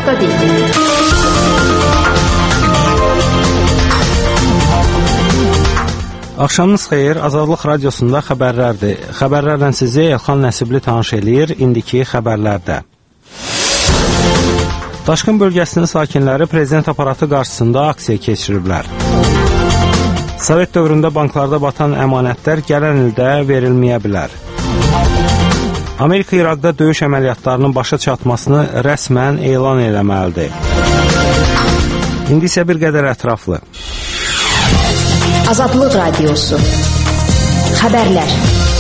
Hafta deyil. Axşamınız xeyir, Azadlıq Radiosunda xəbərlərdir. Xəbərlərlə sizi Elxan Nəsibli tanış eləyir, indiki xəbərlərdə. Daşqın bölgəsinin sakinləri prezident aparatı qarşısında aksiya keçiriblər. Sovet dövründə banklarda batan əmanətlər gələn ildə verilməyə bilər. Amerika İraqda döyüş əməliyyatlarının başa çatmasını rəsmən elan eləməlidir. İndi isə bir qədər ətraflı. Azadlıq Radiosu. Xəbərlər.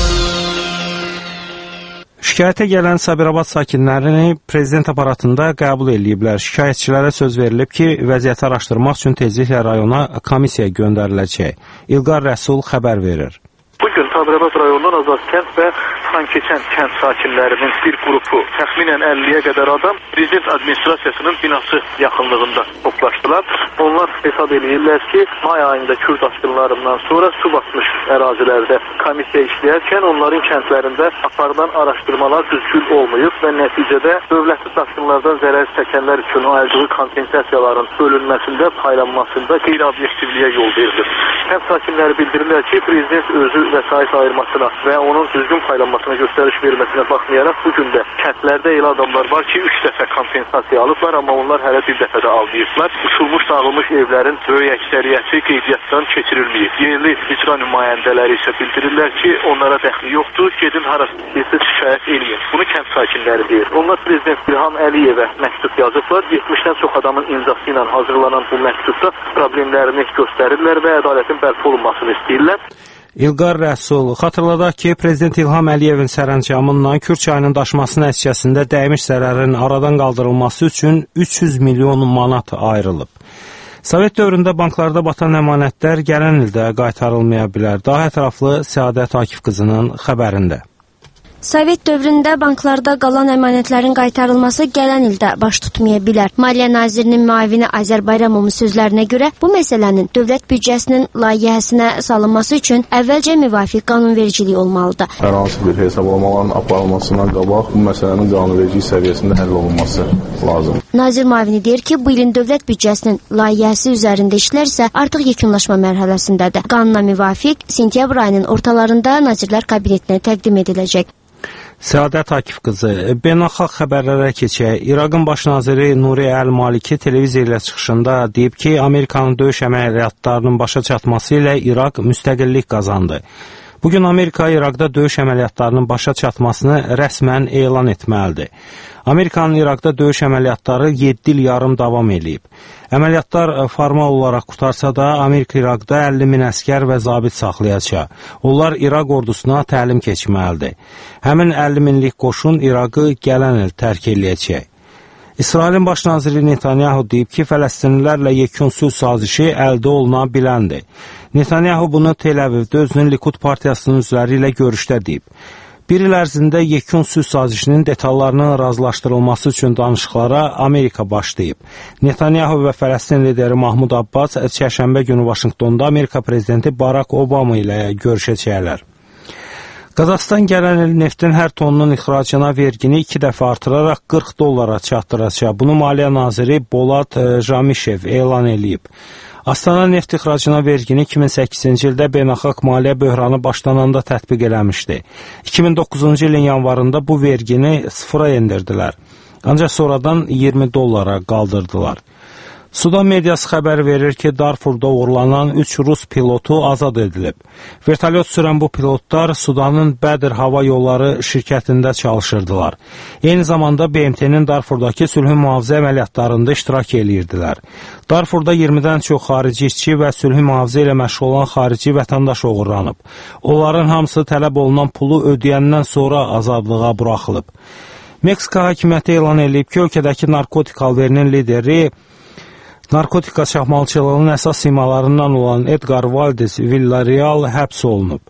Şikayətə gələn Sabirabad sakinlərini prezident aparatında qəbul eləyiblər. Şikayətçilərə söz verilib ki, vəziyyəti araşdırmaq üçün tezliklə rayona komissiya göndəriləcək. İlqar Rəsul xəbər verir. Bugün Sabirabad rayonundan Azadkənd və Xankəçən kənd sakinlərinin bir qrupu, təxminən 50-yə qədər adam prezident administrasiyasının binası yaxınlığında toplaşdılar. Onlar hesab edirlər ki, may ayında Kürd aşkınlarından sonra su basmış ərazilərdə komissiya işləyərkən onların kəndlərində aparılan araşdırmalar düzgün olmayıb və nəticədə dövlətli daşqınlardan zərər çəkənlər üçün aldığı kompensasiyaların bölünməsində, paylanmasında qeyri-obyektivliyə yol verilir. Kənd sakinləri bildirirlər ki, prezident özü vəsait ayırmasına və onun düzgün paylanmasına göstəriş verməsinə baxmayaraq bugün də kəndlərdə elə adamlar var ki, 3 dəfə kompensasiya alıblar, amma onlar hələ bir dəfə də almayıblar. Uçulmuş, dağılmış evlərin böyük əksəriyyəti qeydiyyatdan keçirilməyib. Yerli icra nümayəndələri isə bildirirlər ki, onlara dəxli yoxdur, gedin harası şikayət eləyin. Bunu kənd sakinləri deyir. Onlar prezident İlham Əliyevə məktub yazıblar. 70-dən çox adamın imzası ilə hazırlanan bu məktubda problemlərini göstərirlər və ədalətin bərpa olunmasını istəyirlər. İlqar Rəsul, xatırladaq ki, prezident İlham Əliyevin sərəncamından Kür çayının daşması nəticəsində dəymiş zərərin aradan qaldırılması üçün 300 milyon manat ayrılıb. Sovet dövründə banklarda batan əmanətlər gələn ildə qaytarılmaya bilər. Daha ətraflı Səadət Akif qızının xəbərində. Sovet dövründə banklarda qalan əmanətlərin qaytarılması gələn ildə baş tutmaya bilər. Maliyyə Nazirinin müavini Azər Bayramovun sözlərinə görə bu məsələnin dövlət büdcəsinin layihəsinə salınması üçün əvvəlcə müvafiq qanunvericilik olmalıdır. Hər hansı bir hesablamaların aparılmasından qabaq bu məsələnin qanunvericilik səviyyəsində həll olunması lazımdır. Nazir müavini deyir ki, bu ilin dövlət büdcəsinin layihəsi üzərində işlər isə artıq yekunlaşma mərhələsindədir. Qanuna müvafiq sentyabr ayının ortalarında Nazirlər Kabinetinə təqdim ediləcək. Səadət Akif qızı, beynəlxalq xəbərlərə keçək. İraqın baş naziri Nuri Əl-Maliki televiziya ilə çıxışında deyib ki, Amerikanın döyüş əməliyyatlarının başa çatması ilə İraq müstəqillik qazandı. Bugün Amerika İraqda döyüş əməliyyatlarının başa çatmasını rəsmən elan etməlidir. Amerikanın İraqda döyüş əməliyyatları 7 il yarım davam edib. Əməliyyatlar formal olaraq qutarsa da Amerika İraqda 50 min əskər və zabit saxlayacaq. Onlar İraq ordusuna təlim keçməlidir. Həmin 50 minlik qoşun İraqı gələn il tərk eləyəcək. İsrailin baş naziri Netanyahu deyib ki, Fələstinlilərlə yekun sülh sazişi əldə oluna biləndir. Netanyahu bunu Tel Avivdə özünün Likud partiyasının üzvləri ilə görüşdə deyib. Bir il ərzində yekun sülh sazişinin detallarının razılaşdırılması üçün danışıqlara Amerika başlayıb. Netanyahu və Fələstin lideri Mahmud Abbas çərşənbə günü Vaşinqtonda Amerika prezidenti Barack Obama ilə görüşəcəklər. Qazaxıstan gələn il neftin hər tonunun ixracına vergini 2 dəfə artıraraq 40 dollara çatdıracaq. Bunu Maliyyə naziri Bolat Jamişev elan eləyib. Astana neft ixracına vergini 2008-ci ildə beynəlxalq maliyyə böhranı başlananda tətbiq eləmişdi. 2009-cu ilin yanvarında bu vergini sıfıra endirdilər. Ancaq sonradan 20 dollara qaldırdılar. Sudan mediası xəbər verir ki, Darfurda uğurlanan 3 Rus pilotu azad edilib. Vertolyot sürən bu pilotlar Sudanın Bədir Hava Yolları şirkətində çalışırdılar. Eyni zamanda BMT-nin Darfurdakı sülhün mühafizə əməliyyatlarında iştirak edirdilər. Darfurda 20-dən çox xarici işçi və sülhün mühafizə ilə məşğul olan xarici vətəndaş uğurlanıb. Onların hamısı tələb olunan pulu ödəyəndən sonra azadlığa buraxılıb. Meksika hakimiyyəti elan edib ki, ölkədəki narkotik alverinin lideri narkotik qaçaqmalçılığının əsas simalarından olan Edgar Valdez Villarreal həbs olunub.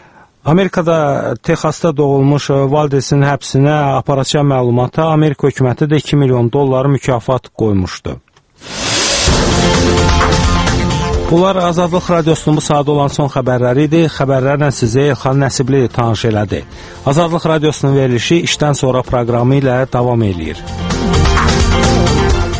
Amerikada Texasda doğulmuş Valdezin həbsinə aparacağı məlumata Amerika hökuməti də 2 milyon dollar mükafat qoymuşdu. Bunlar Azadlıq Radiosunun bu saat olan son xəbərləri idi. Xəbərlərlə sizə Elxan Nəsibli tanış elədi. Azadlıq Radiosunun verilişi işdən sonra proqramı ilə davam edir.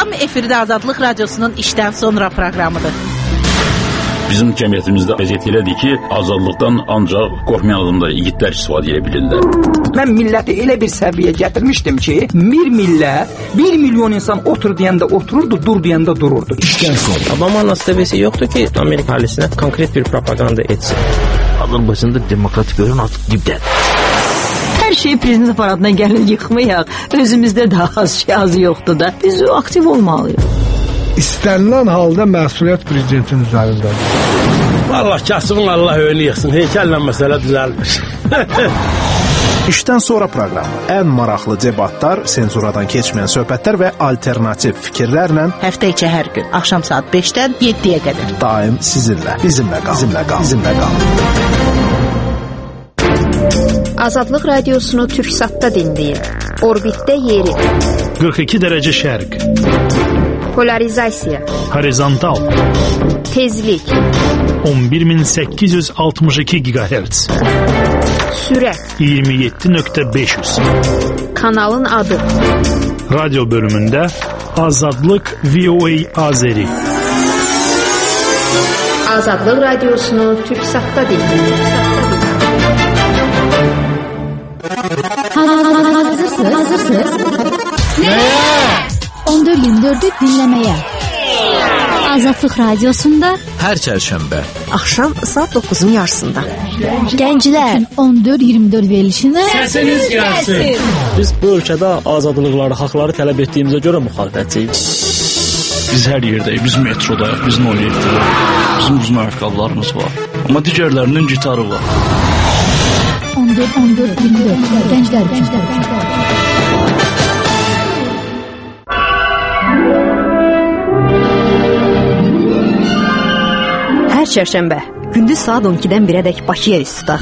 axşam efirdə Azadlıq Radiosunun işdən sonra proqramıdır. Bizim cəmiyyətimizdə vəziyyət elədir ki, azadlıqdan ancaq qorxmayan adamlar, igidlər istifadə edə bilirlər. Mən milləti elə bir səviyyə gətirmişdim ki, bir millət, 1 milyon insan otur deyəndə otururdu, dur deyəndə dururdu. Obama nasibəsi yoxdur ki, Amerika ailəsinə konkret bir propaganda etsin. Azərbaycanda demokratik görən artıq dibdədir. Hər şey prezident aparatına gəlin yıxmayaq. Özümüzdə daha az yoxdur da. Biz aktiv olmalıyıq. İstənilən halda məsuliyyət prezidentin üzərindədir. Vallahi kasımın Allah önü yıxsın. Heykəllə məsələ düzəlmiş. İşdən sonra proqramı. Ən maraqlı debatlar, senzuradan keçməyən söhbətlər və alternativ fikirlərlə həftə içi hər gün axşam saat 5-dən 7-yə qədər. Daim sizinlə. Bizimlə qalın. Azadlıq Radiosunu Türksatda dinləyin. Orbitdə yeri. 42 dərəcə şərq. Polarizasiya. Horizontal. Tezlik. 11862 GHz. Sürət. 27.500. Kanalın adı. Radyo bölümündə Azadlıq VOA Azeri. Azadlıq Radiosunu Türksatda dinləyin. Hazırsınız? Nəyə? 14-24'ü dinləməyə. Azadlıq Radiosunda hər çərşənbə axşam saat 9'un yarısında. Gənclər 14-24 verilişinə səsiniz gəlsin. Biz bu ölkədə azadlıqları, haqları tələb etdiyimizə görə müxalifətçiyik. Biz hər yerdəyik, biz metrodayıq, biz noliyetdəyik. Bizim uzun ayaqqabılarımız var. Amma digərlərinin gitarı var. 14-24 gənclər üçün. Hər çərşənbə gündüz saat 12-dən 1-ədək Bakıya üst tutaq.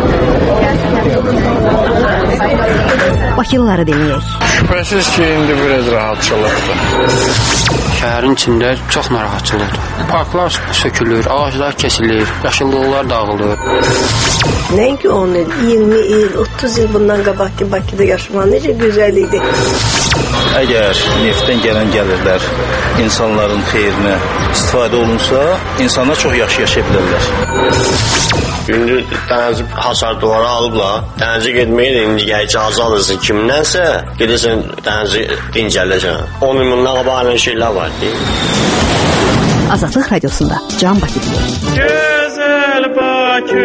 Bakılıları dinləyək. Şübhəsiz ki, indi biraz rahatçılıqdır. Şəhərin içində çox narahatçılıqdır. Parklar sökülür, ağaclar kesilir, yaşıllıqlar dağılır. Nəinki 10 il, 20 il, 30 il bundan qabaqki Bakıda yaşamaq necə gözəl idi. Əgər neftdən gələn gəlirlər insanların xeyrinə istifadə olunsa, insanlar çox yaxşı yaşaya bilərlər. Gündüz dənizci hasar duvara alıblar. Dənizci getməyin, indi icazə alırsın kimdənsə, gedirsən dənizci dincələcəksən. 10 il bundan qabaq şeylər var ki. Azadlıq Radiosunda Can Bakı deyir. Gözəl Bakı.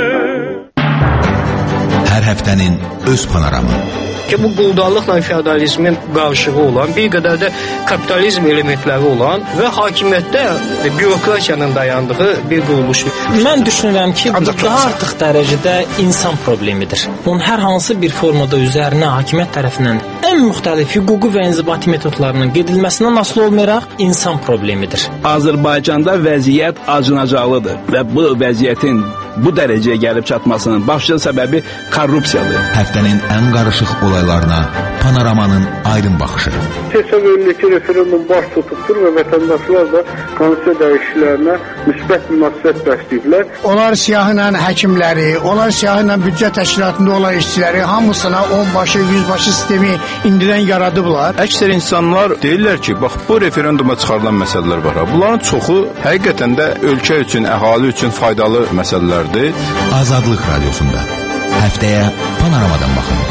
Hər həftənin öz panoramı. Ki bu quldarlıqla feodalizmin qarışığı olan, bir qədər də kapitalizm elementləri olan və hakimiyyətdə bürokratiyanın dayandığı bir quruluşdur. Mən düşünürəm ki, bu daha artıq dərəcədə insan problemidir. Bunun hər hansı bir formada üzərinə hakimiyyət tərəfindən ən müxtəlif hüquqi və inzibati metodlarının gedilməsindən asılı olmayaraq insan problemidir. Azərbaycanda vəziyyət acınacaqlıdır və bu vəziyyətin bu dərəcəyə gəlib çatmasının başlıca səbəbi korrupsiyadır. Həftənin ən qarışıq olaylarına panoramanın aydın baxışı. Hesab edilir ki, referendum baş tutubdur və vətəndaşlar da konstitusiya dəyişikliklərinə müsbət münasibət bəsləyiblər. Onlar siyahıyla həkimləri, onlar siyahıyla büdcə təşkilatında olan işçiləri hamısına 10 başı, 100 başı sistemi indidən yaradıblar. Əksər insanlar deyirlər ki, bax bu referenduma çıxarılan məsələlər var. Bunların çoxu həqiqətən də ölkə üçün, əhali üçün faydalı məsələlərdir. Azadlıq Radiosunda həftəyə panoramadan baxın.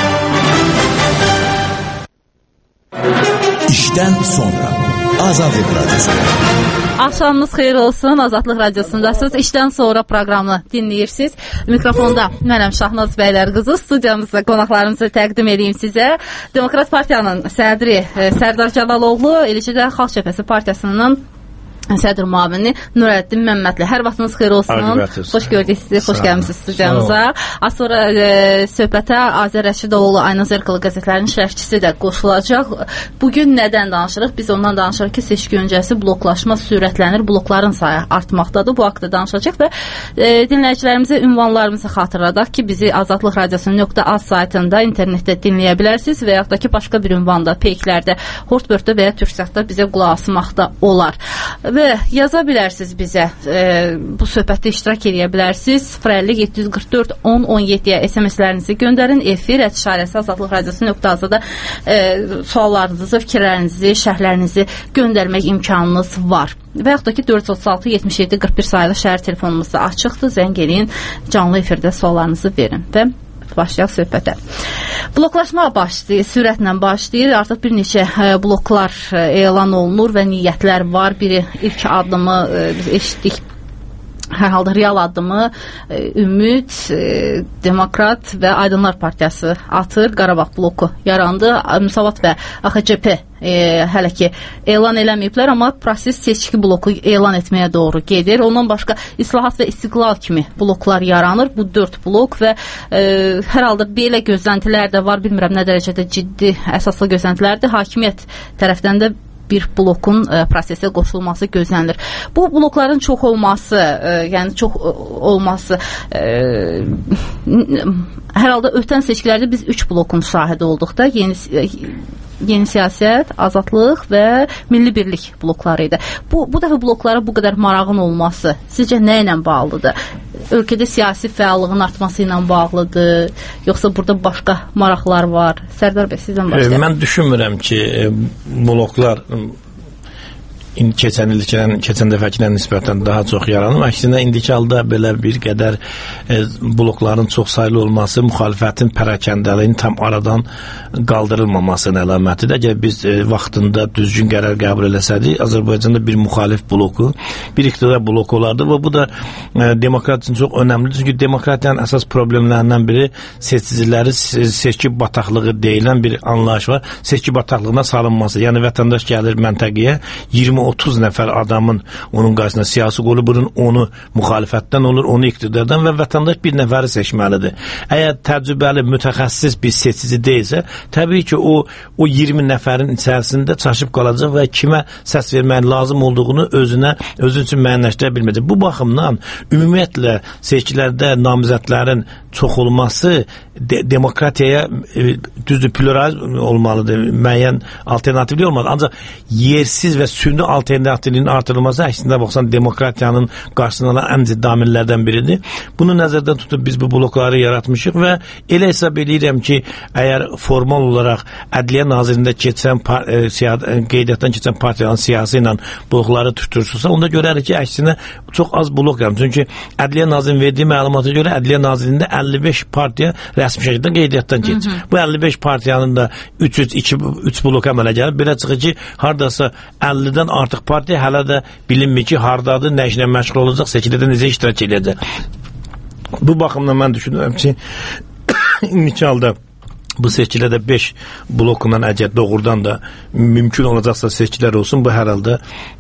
İşdən sonra Azadlıq Radiosunda. Axşamınız xeyir olsun. Azadlıq Radiosundasınız. İşdən sonra proqramını dinləyirsiniz. Mikrofonda mənəm Şahnaz bəylər qızı. Studiyamızda qonaqlarımızı təqdim edeyim sizə. Demokrat Partiyanın sədri Sərdar Cəlaloğlu, eləcə də Xalq Cəbhəsi Partiyasının sədr müavini Nurəddin Məmmədli. Hər vaxtınız xeyir olsun. Xoş gördük sizi, xoş gəlmişsiniz studiyamıza. Az sonra söhbətə Azər Rəşidoğlu Ayna Zərqalı qəzetlərinin şərhçisi də qoşulacaq. Bugün nədən danışırıq? Biz ondan danışırıq ki, seçki öncəsi bloklaşma sürətlənir, blokların sayı artmaqdadır. Bu haqda danışacaq və dinləyicilərimizə ünvanlarımızı xatırladaq ki, bizi Azadlıq Radiosu.az saytında internetdə dinləyə bilərsiniz və yaxud da ki, başqa bir ünvanda, peyklərdə, Hortbörtdə və ya Türksatda bizə qulaq asmaqda olar. Və yaza bilərsiniz bizə, bu söhbətdə iştirak edə bilərsiniz. 050-744-1017-yə SMS-lərinizi göndərin. Efir @azadlıqradiosu.az-da suallarınızı, fikirlərinizi, şərhlərinizi göndərmək imkanınız var. Və yaxud da ki 436-77-41 sayılı şəhər telefonumuz da açıqdır. Zəng edin, canlı efirdə suallarınızı verin və başlayaq söhbətə. Bloklaşma başlayır, sürətlə başlayır. Artıq bir neçə bloklar elan olunur və niyyətlər var. Biri ilk addımı biz eşitdik. Hər halda real addımı Ümid, Demokrat və Aydınlar Partiyası atır. Qarabağ bloku yarandı. Müsavat və AXCP hələ ki elan eləməyiblər, amma proses seçki bloku elan etməyə doğru gedir. Ondan başqa İslahat və İstiqlal kimi bloklar yaranır. Bu 4 blok və hər halda belə gözləntilər də var. Bilmirəm nə dərəcədə ciddi, əsaslı gözləntilərdir. Hakimiyyət tərəfdən də bir blokun prosesə qoşulması gözlənilir. Bu blokların çox olması, yəni çox olması hər halda ötən seçkilərdə biz 3 blokun şahidi olduq da, yeni siyasət, azadlıq və milli birlik blokları idi. Bu dəfə bloklara bu qədər marağın olması sizcə nə ilə bağlıdır? Ölkədə siyasi fəallığın artması ilə bağlıdır, yoxsa burada başqa maraqlar var? Sərdar bəy, sizdən başlayaq. Mən düşünmürəm ki, bloklar keçən dəfəkilə nisbətən daha çox yaranır. Əksinə indiki halda belə bir qədər blokların çox saylı olması müxalifətin pərakəndəliyinin tam aradan qaldırılmamasının əlamətidir. Əgər biz vaxtında düzgün qərar qəbul eləsədik, Azərbaycanda bir müxalif bloku, bir iqtidar bloku olardı və bu da demokrat üçün çox önəmlidir. Çünki demokratiyanın əsas problemlərindən biri seçiciləri seçki bataqlığı deyilən bir anlayış var. Seçki bataqlığına salınması. Yəni vətəndaş gəlir məntəqəyə 20-30 nəfər adamın onun qarşısında siyasi qolu burun, onu müxalifətdən olur, onu iqtidardan və vətəndaş bir nəfəri seçməlidir. Əgər təcrübəli, mütəxəssis bir seçici deyilsə, təbii ki, o 20 nəfərin içərisində çaşıb qalacaq və kimə səs vermək lazım olduğunu özü üçün müəyyənləşdirə bilməyəcək. Bu baxımdan ümumiyyətlə seçkilərdə namizədlərin çox olması demokratiyaya düzdür, pluralizm olmalıdır, müəyyən alternativli olmalıdır. Ancaq yersiz və süni alternativliyinin artırılması əksində baxsan demokratiyanın qarşısına alan ən ciddi amillərdən biridir. Bunu nəzərdən tutub biz bu blokları yaratmışıq və elə hesab edirəm ki, əgər formal olaraq Ədliyyə Nazirində keçən qeydiyyatdan keçən partiyanın siyasi ilə blokları tutursursa, onda görərik ki, əksinə çox az blok yaranır. Çünki Ədliyyə Nazirinin verdiyi məlumata görə Ədliyyə Nazirində 55 partiya rəsmi şəkildə qeydiyyatdan keçir. Bu 55 partiyanın da 3 blok əmələ gəlir. Belə çıxır ki, haradasa 50-dən artıq partiya hələ də bilinmir ki, hardadır, nə işlə məşğul olacaq, seçkilərdə necə iştirak edəcək. Bu baxımdan mən düşünürəm ki, indiki halda bu seçkilərdə 5 blokundan əgər doğrudan da mümkün olacaqsa seçkilər olsun, bu hər halda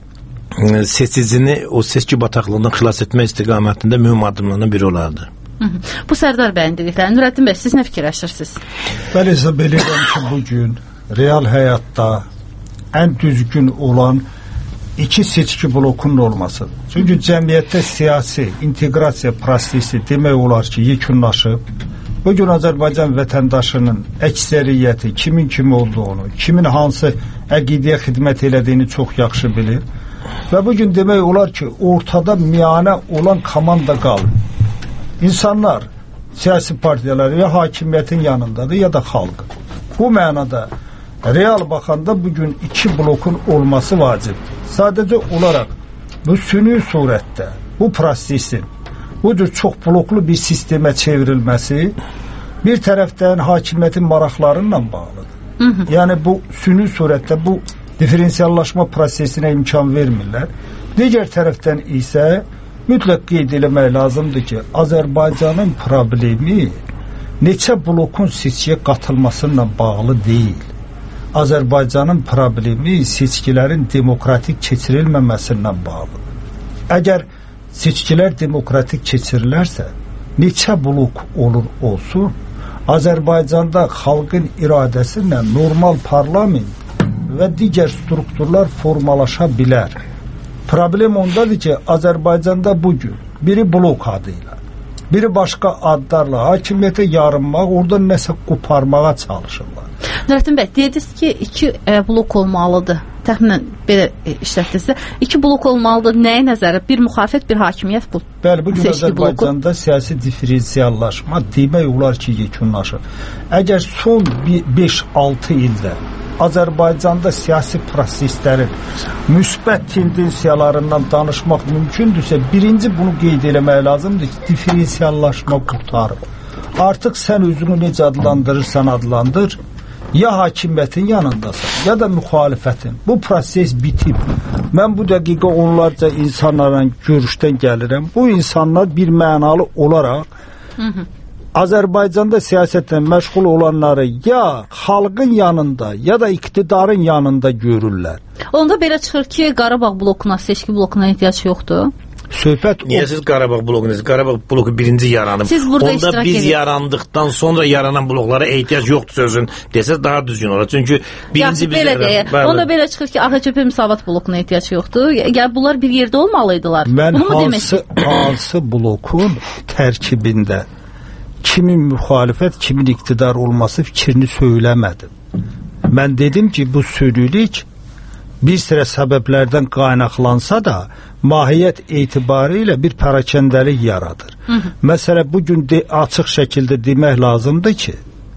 seçicini o seçki bataqlığından xilas etmə istiqamətində mühüm addımlardan biri olardı. Bu Sərdar bəyin dedikləri. Nurəddin bəy, siz nə fikirləşirsiniz? Mən hesab edirəm ki, bugün real həyatda ən düzgün olan 2 seçki blokunun olması. Çünki cəmiyyətdə siyasi inteqrasiya prosesi demək olar ki, yekunlaşıb. Bugün Azərbaycan vətəndaşının əksəriyyəti kimin kimi olduğunu, kimin hansı əqidəyə xidmət elədiyini çox yaxşı bilir. Və bugün demək olar ki, ortada miyanə olan komanda qalır. İnsanlar siyasi partiyalar ya hakimiyyətin yanındadır, ya da xalq. Bu mənada real baxanda bugün 2 blokun olması vacibdir. Sadəcə olaraq bu süni surətdə bu prosesin bu cür çox bloklu bir sistemə çevrilməsi bir tərəfdən hakimiyyətin maraqlarıyla bağlıdır. Yəni bu süni surətdə bu diferensiallaşma prosesinə imkan vermirlər. Digər tərəfdən isə mütləq qeyd eləmək lazımdır ki, Azərbaycanın problemi neçə blokun seçkiyə qatılmasıyla bağlı deyil. Azərbaycanın problemi seçkilərin demokratik keçirilməməsindən bağlıdır. Əgər seçkilər demokratik keçirilərsə, neçə blok olur olsun, Azərbaycanda xalqın iradəsi ilə normal parlament və digər strukturlar formalaşa bilər. Problem ondadır ki, Azərbaycanda bugün biri blok adıyla, biri başqa adlarla hakimiyyətə yarınmaq, oradan nəsə qoparmağa çalışırlar. Nurəddin bəy, dediniz ki, 2 blok olmalıdır. Təxminən belə işlətdinizsə, 2 blok olmalıdır. Nəyə nəzərə? Bir müxalifət, bir hakimiyyət bu. Bəli, bu gün Azərbaycanda siyasi diferensiallaşma demək olar ki, yekunlaşır. Əgər son 5-6 ildə Azərbaycanda siyasi proseslərin müsbət tendensiyalarından danışmaq mümkündürsə, birinci bunu qeyd eləmək lazımdır ki, diferensiallaşma qurtarıb. Artıq sən özünü necə adlandırırsan adlandır, ya hakimiyyətin yanındasan, ya da müxalifətin. Bu proses bitib. Mən bu dəqiqə onlarca insanlarla görüşdən gəlirəm. Bu insanlar bir mənalı olaraq Azərbaycanda siyasətlə məşğul olanları ya xalqın yanında, ya da iqtidarın yanında görürlər. Onda belə çıxır ki, Qarabağ blokuna, seçki blokuna ehtiyac yoxdur. Niyə siz Qarabağ blokunuzu? Qarabağ bloku birinci yaranıb. Onda biz yarandıqdan sonra yaranan bloklara ehtiyac yoxdur sözün desəz daha düzgün olar. Çünki birinci biz yaranıb. Onda belə çıxır ki, AXCP Müsavat blokuna ehtiyac yoxdur. Yəni bunlar bir yerdə olmalıydılar. Mən hansı blokun tərkibində kimin müxalifət, kimin iqtidar olması fikrini söyləmədim. Mən dedim ki, bu sürülük bir sıra səbəblərdən qaynaqlansa da mahiyyət etibarı ilə bir parakəndəlik yaradır. Məsələ bugün açıq şəkildə demək lazımdır ki,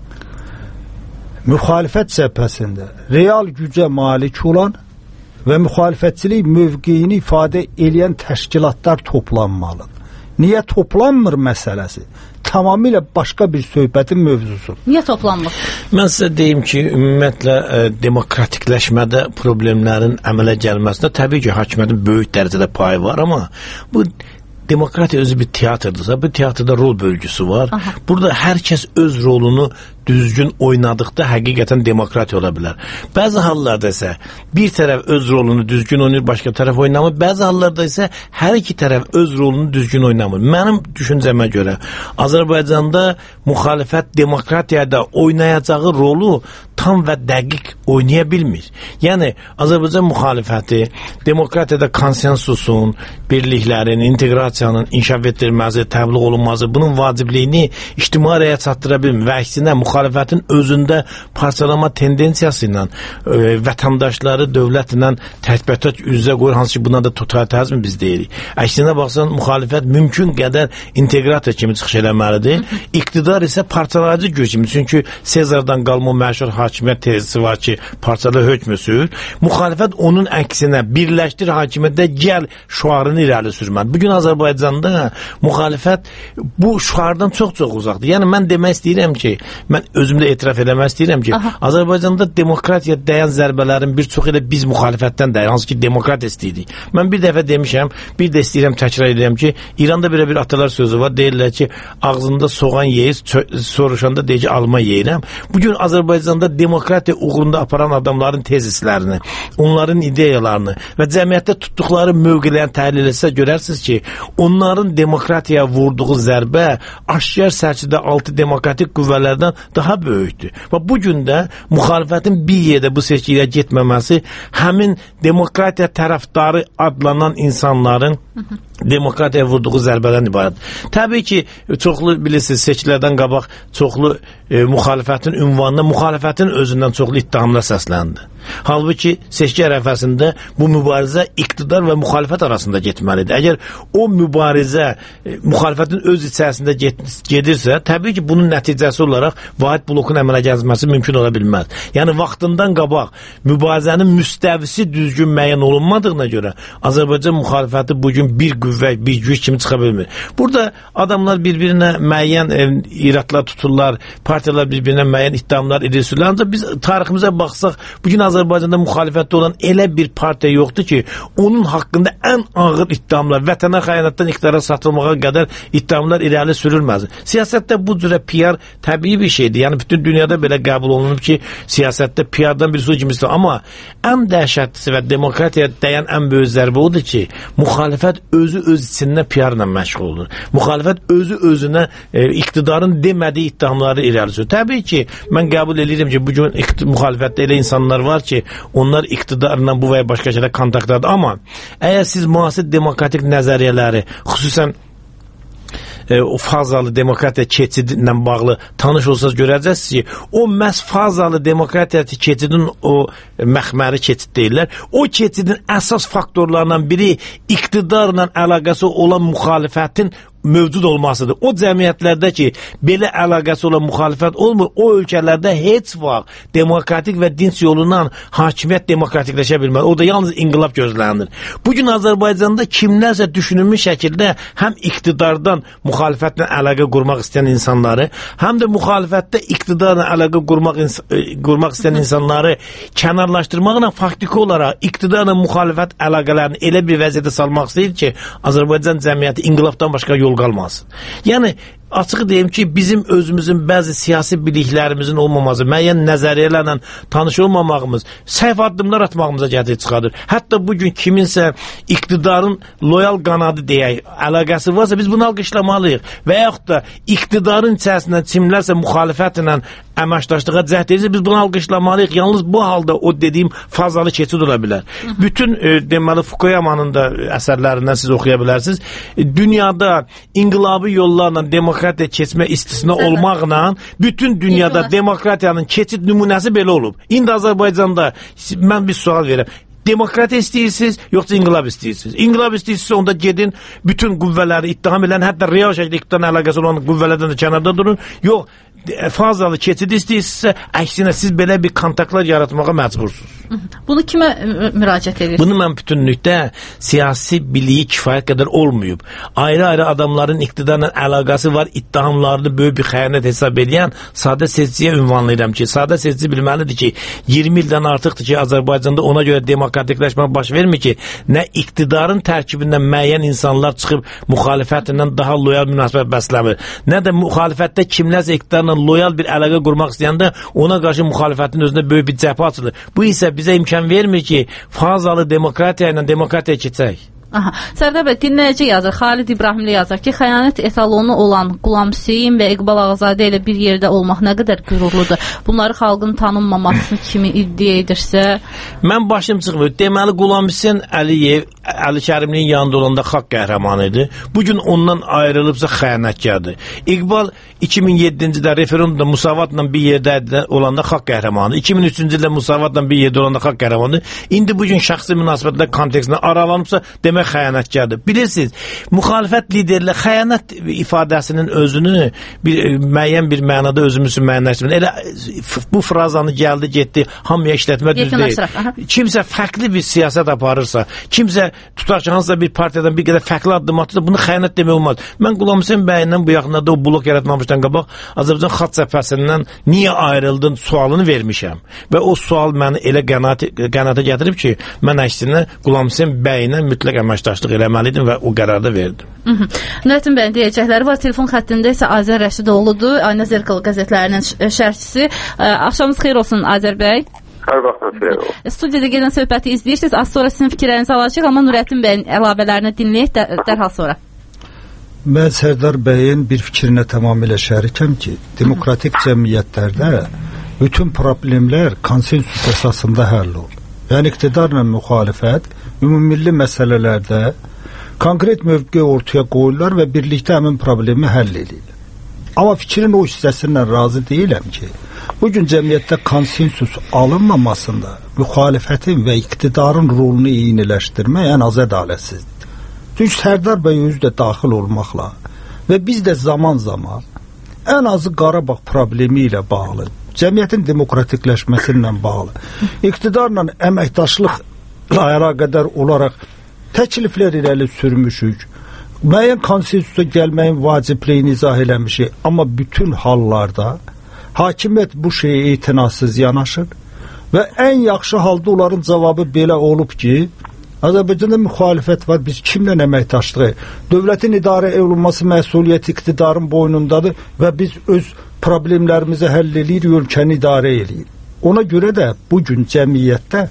müxalifət cəbhəsində real gücə malik olan və müxalifətçilik mövqeyini ifadə edən təşkilatlar toplanmalıdır. Niyə toplanmır məsələsi? Tamamilə başqa bir söhbətin mövzusu. Niyə toplanmır? Mən sizə deyim ki, ümumiyyətlə demokratikləşmədə problemlərin əmələ gəlməsində təbii ki, hakimiyyətin böyük dərəcədə payı var, amma bu demokratiya özü bir teatrdırsa, bu teatrda rol bölgüsü var. Burada hər kəs öz rolunu düzgün oynadıqda həqiqətən demokratiya ola bilər. Bəzi hallarda isə bir tərəf öz rolunu düzgün oynayır, başqa tərəf oynamır. Bəzi hallarda isə hər iki tərəf öz rolunu düzgün oynamır. Mənim düşüncəmə görə Azərbaycanda müxalifət demokratiyada oynayacağı rolu tam və dəqiq oynaya bilmir. Yəni Azərbaycan müxalifəti demokratiyada konsensusun, birliklərin, inteqrasiyanın inkişaf etdirilməsi, təbliğ olunması, bunun vacibliyini ictimai rəyə çatdıra bilmir və əksinə müxalifətin özündə parçalama tendensiyası ilə vətəndaşları dövlətlə təkbətək üzrə qoyur, hansı ki buna da totalitarizm biz deyirik. Əksinə baxsan, müxalifət mümkün qədər inteqrasiya kimi çıxış eləməlidir. İqtidar isə parçalayıcı güc kimi. Çünki Sezardan qalma məşhur hakimiyyət tezisi var ki, parçalı hökmü sür. Müxalifət onun əksinə birləşdir hakimiyyətdə gəl şüarını irəli sürməlidir. Bugün Azərbaycanda müxalifət bu şüardan çox-çox uzaqdır. Yəni mən demək istəyirəm ki, mən özümdə etiraf eləmək istəyirəm ki, Azərbaycanda demokratiya dəyən zərbələrin bir çox elə biz müxalifətdən dəyir, hansı ki demokrat istəyirik. Mən bir dəfə demişəm, bir də istəyirəm təkrar edəyəm ki, İranda belə bir atalar sözü var, deyirlər ki, ağzında soğan yeyir, soruşanda deyir ki, alma yeyirəm. Bugün Azərbaycanda demokratiya uğrunda aparan adamların tezislərini, onların ideyalarını və cəmiyyətdə tutduqları mövqələrini təhlil etsə görərsiniz ki, onların demokratiyaya vurduğu zərbə aşkar sərçədə altı demokratik qüvvələrdən daha böyükdür. Və bugün də müxalifətin bir yerdə bu seçkiyə getməməsi həmin demokratiya tərəfdarı adlanan insanların demokratiyaya vurduğu zərbədən ibarət. Təbii ki, çoxlu bilirsiniz, seçkilərdən qabaq çoxlu müxalifətin ünvanına müxalifətin özündən çoxlu ittihamlar səsləndi. Halbuki seçki ərəfəsində bu mübarizə iqtidar və müxalifət arasında getməlidir. Əgər o mübarizə müxalifətin öz içərisində gedirsə, təbii ki, bunun nəticəsi olaraq vahid blokun əmələ gəlməsi mümkün ola bilməz. Yəni, vaxtından qabaq mübarizənin müstəvisi düzgün müəyyən olunmadığına görə Azərbaycan müxalifəti bugün bir qüvvə, bir güc kimi çıxa bilmir. Burada adamlar bir-birinə müəyyən iradlar tuturlar, partiyalar bir-birinə müəyyən iddiamlar edirlər. Ancaq biz tariximizə baxsaq, bugün Azərbaycanda müxalifətdə olan elə bir partiya yoxdur ki, onun haqqında ən ağır iddiamlar, vətənə xəyanətdən iqtidara satılmağa qədər iddiamlar irəli sürülməz. Siyasətdə bu cürə PR təbii bir şeydir. Yəni, bütün dünyada belə qəbul olunub ki, siyasətdə PR-dan bir su kimi istəyir. Amma ən dəhşətlisi və demokratiyaya dəyən ən böyük zərbə odur ki, müxalifət özü öz içində PR-la məşğul olur. Müxalifət özü-özünə iqtidarın demədiyi iddiamları irəli sürür. Təbii ki, mən qəbul edirəm ki, bugün müxalifətdə elə insanlar var ki, onlar iqtidarla bu və ya başqa şeylə kontaktdadır. Amma əgər siz müasir demokratik nəzəriyyələri, xüsusən o fazalı demokratiya keçidinlə bağlı tanış olsanız görəcəksiniz ki, o məhz fazalı demokratiya keçidinin o məxməri keçid deyirlər. O keçidin əsas faktorlarından biri iqtidarla əlaqəsi olan müxalifətin mövcud olmasıdır. O cəmiyyətlərdə ki, belə əlaqəsi olan müxalifət olmur, o ölkələrdə heç vaxt demokratik və dinç yolundan hakimiyyət demokratikləşə bilməz. O da yalnız inqilab gözlənilir. Bugün Azərbaycanda kimlərsə düşünülmüş şəkildə həm iqtidardan müxalifətlə əlaqə qurmaq istəyən insanları, həm də müxalifətdə iqtidarla əlaqə qurmaq istəyən insanları kənarlaşdırmaqla faktiki olaraq iqtidarla müxalifət əlaqələrini elə bir vəziyyətə salmaq istəyir ki, Azərbaycan cəmiyyəti inqilabdan başqa yol qalmasın. Yəni, açıq deyim ki, bizim özümüzün bəzi siyasi biliklərimizin olmaması, müəyyən nəzəriyyələrlə tanış olmamağımız, səhv addımlar atmağımıza gətirib çıxardır. Hətta bugün kiminsə iqtidarın loyal qanadı deyək, əlaqəsi varsa biz bunu alqışlamalıyıq. Və yaxud da iqtidarın içərisindən kimlərsə müxalifətlə əməkdaşlığa cəhd edirsə biz bunu alqışlamalıyıq. Yalnız bu halda o dediyim fazalı keçid ola bilər. Bütün deməli Fukuyama'nın da əsərlərindən siz oxuya bilərsiniz. Dünyada inqilabı yollarla demokratiya keçmə istisna olmaqla bütün dünyada demokratiyanın keçid nümunəsi belə olub. İndi Azərbaycanda mən bir sual verirəm. Demokratiya istəyirsiniz, yoxsa inqilab istəyirsiniz? İnqilab istəyirsinizsə onda gedin, bütün qüvvələri ittiham edən, hətta real şəkildə iqtidarla əlaqəsi olan qüvvələrdən də kənarda durun. Yox, fazalı keçid istəyirsinizsə, əksinə siz belə bir kontaktlar yaratmağa məcbursunuz. Bunu kimə müraciət edirsiniz? Bunu mən bütünlükdə siyasi biliyi kifayət qədər olmayıb. Ayrı-ayrı adamların iqtidarla əlaqəsi var, ittihamlarını böyük bir xəyanət hesab edən sadə seçiciyə ünvanlayıram ki, sadə seçici bilməlidir ki, 20 ildən artıqdır ki, Azərbaycanda ona görə demokratikləşmə baş vermir ki, nə iqtidarın tərkibindən müəyyən insanlar çıxıb müxalifətindən daha loyal münasibət bəsləmir, nə də müxalifətdə kimlərsə iqtidarla loyal bir əlaqə qurmaq istəyəndə ona qarşı müxalifətin özünə böyük bir cəbhə açılır. Bu isə bizə imkan vermir ki, fazalı demokratiya ilə demokratiya keçək. Aha. Sərdar bəy, dinləyici yazır, Xalid İbrahimli yazır ki, xəyanət etalonu olan Qulam Hüseyin və İqbal Ağazadə ilə bir yerdə olmaq nə qədər qürurludur. Bunları xalqın tanınmamasını kimi iddia edirsə... Mən başım çıxmır. Deməli, Qulam Hüseyin Əliyev Əli Kərimliyin yanında olanda xalq qəhrəmanı idi. Bugün ondan ayrılıbsa xəyanətkardır. İqbal 2007-ci də referendumda müsavatla bir yerdə olanda xalq qəhrəmanı, 2003-cü ildə müsavatla bir yerdə olanda xalq qəhrəmanı. İndi bugün şəxsi münasibətlər kontekstində aralanıbsa demək xəyanətkardır. Bilirsiniz, müxalifət liderlə xəyanət ifadəsinin özünü müəyyən bir mənada özümüzü müəyyənləşdirmək. Elə bu frazanı gəldi, getdi, hamıya işlətmə düz deyil. Kimsə fərqli bir siyasət aparırsa, kimsə tutaq ki, hansısa bir partiyadan bir qədər fərqli addım atırsa, bunu xəyanət demək olmaz. Mən Qulam Hüseyin bəyindən bu yaxınlarda o blok yaratmamışdan qabaq Azərbaycan Xalq Cəbhəsindən niyə ayrıldın sualını vermişəm. Və o sual məni elə qənaətə gətirib ki, mən əksinə Qulam Hüseyin bəyinə mütləq əməkdaşlıq eləməliydim və o qərarda verdim. Nurəddin bəyin deyəcəkləri var. Telefon xəttində isə Azər Rəşidoğludur, Ayna Zerkal qəzetlərinin şərhçisi. Axşamınız xeyir olsun Azər bəy. Hər vaxtınız xeyir olsun. Studiyada gedən söhbəti izləyirsiniz. Az sonra sizin fikirlərinizi alacaq, amma Nurəddin bəyin əlavələrini dinləyək dərhal sonra. Mən Sərdar bəyin bir fikrinə tamamilə şərikəm ki, demokratik cəmiyyətlərdə bütün problemlər konsensus əsasında həll olur. Yəni iqtidarla müxalifət ümumilli məsələlərdə konkret mövqe ortaya qoyurlar və birlikdə həmin problemi həll edirlər. Amma fikrin o hissəsindən razı deyiləm ki, bugün cəmiyyətdə konsensus alınmamasında müxalifətin və iqtidarın rolunu eyniləşdirmək ən az ədalətsizdir. Çünki Sərdar bəy özü də daxil olmaqla və biz də zaman-zaman ən azı Qarabağ problemi ilə bağlı, cəmiyyətin demokratikləşməsindən bağlı, iqtidarla əməkdaşlıqla əlaqədar olaraq təkliflər irəli sürmüşük, müəyyən konsensusa gəlməyin vacibliyini izah eləmişik, amma bütün hallarda hakimiyyət bu şeyə etinasız yanaşır və ən yaxşı halda onların cavabı belə olub ki, Azərbaycanda müxalifət var, biz kimlə əməkdaşlığı? Dövlətin idarə olunması məsuliyyəti iqtidarın boynundadır və biz öz problemlərimizi həll edirik, ölkəni idarə edirik. Ona görə də bugün cəmiyyətdə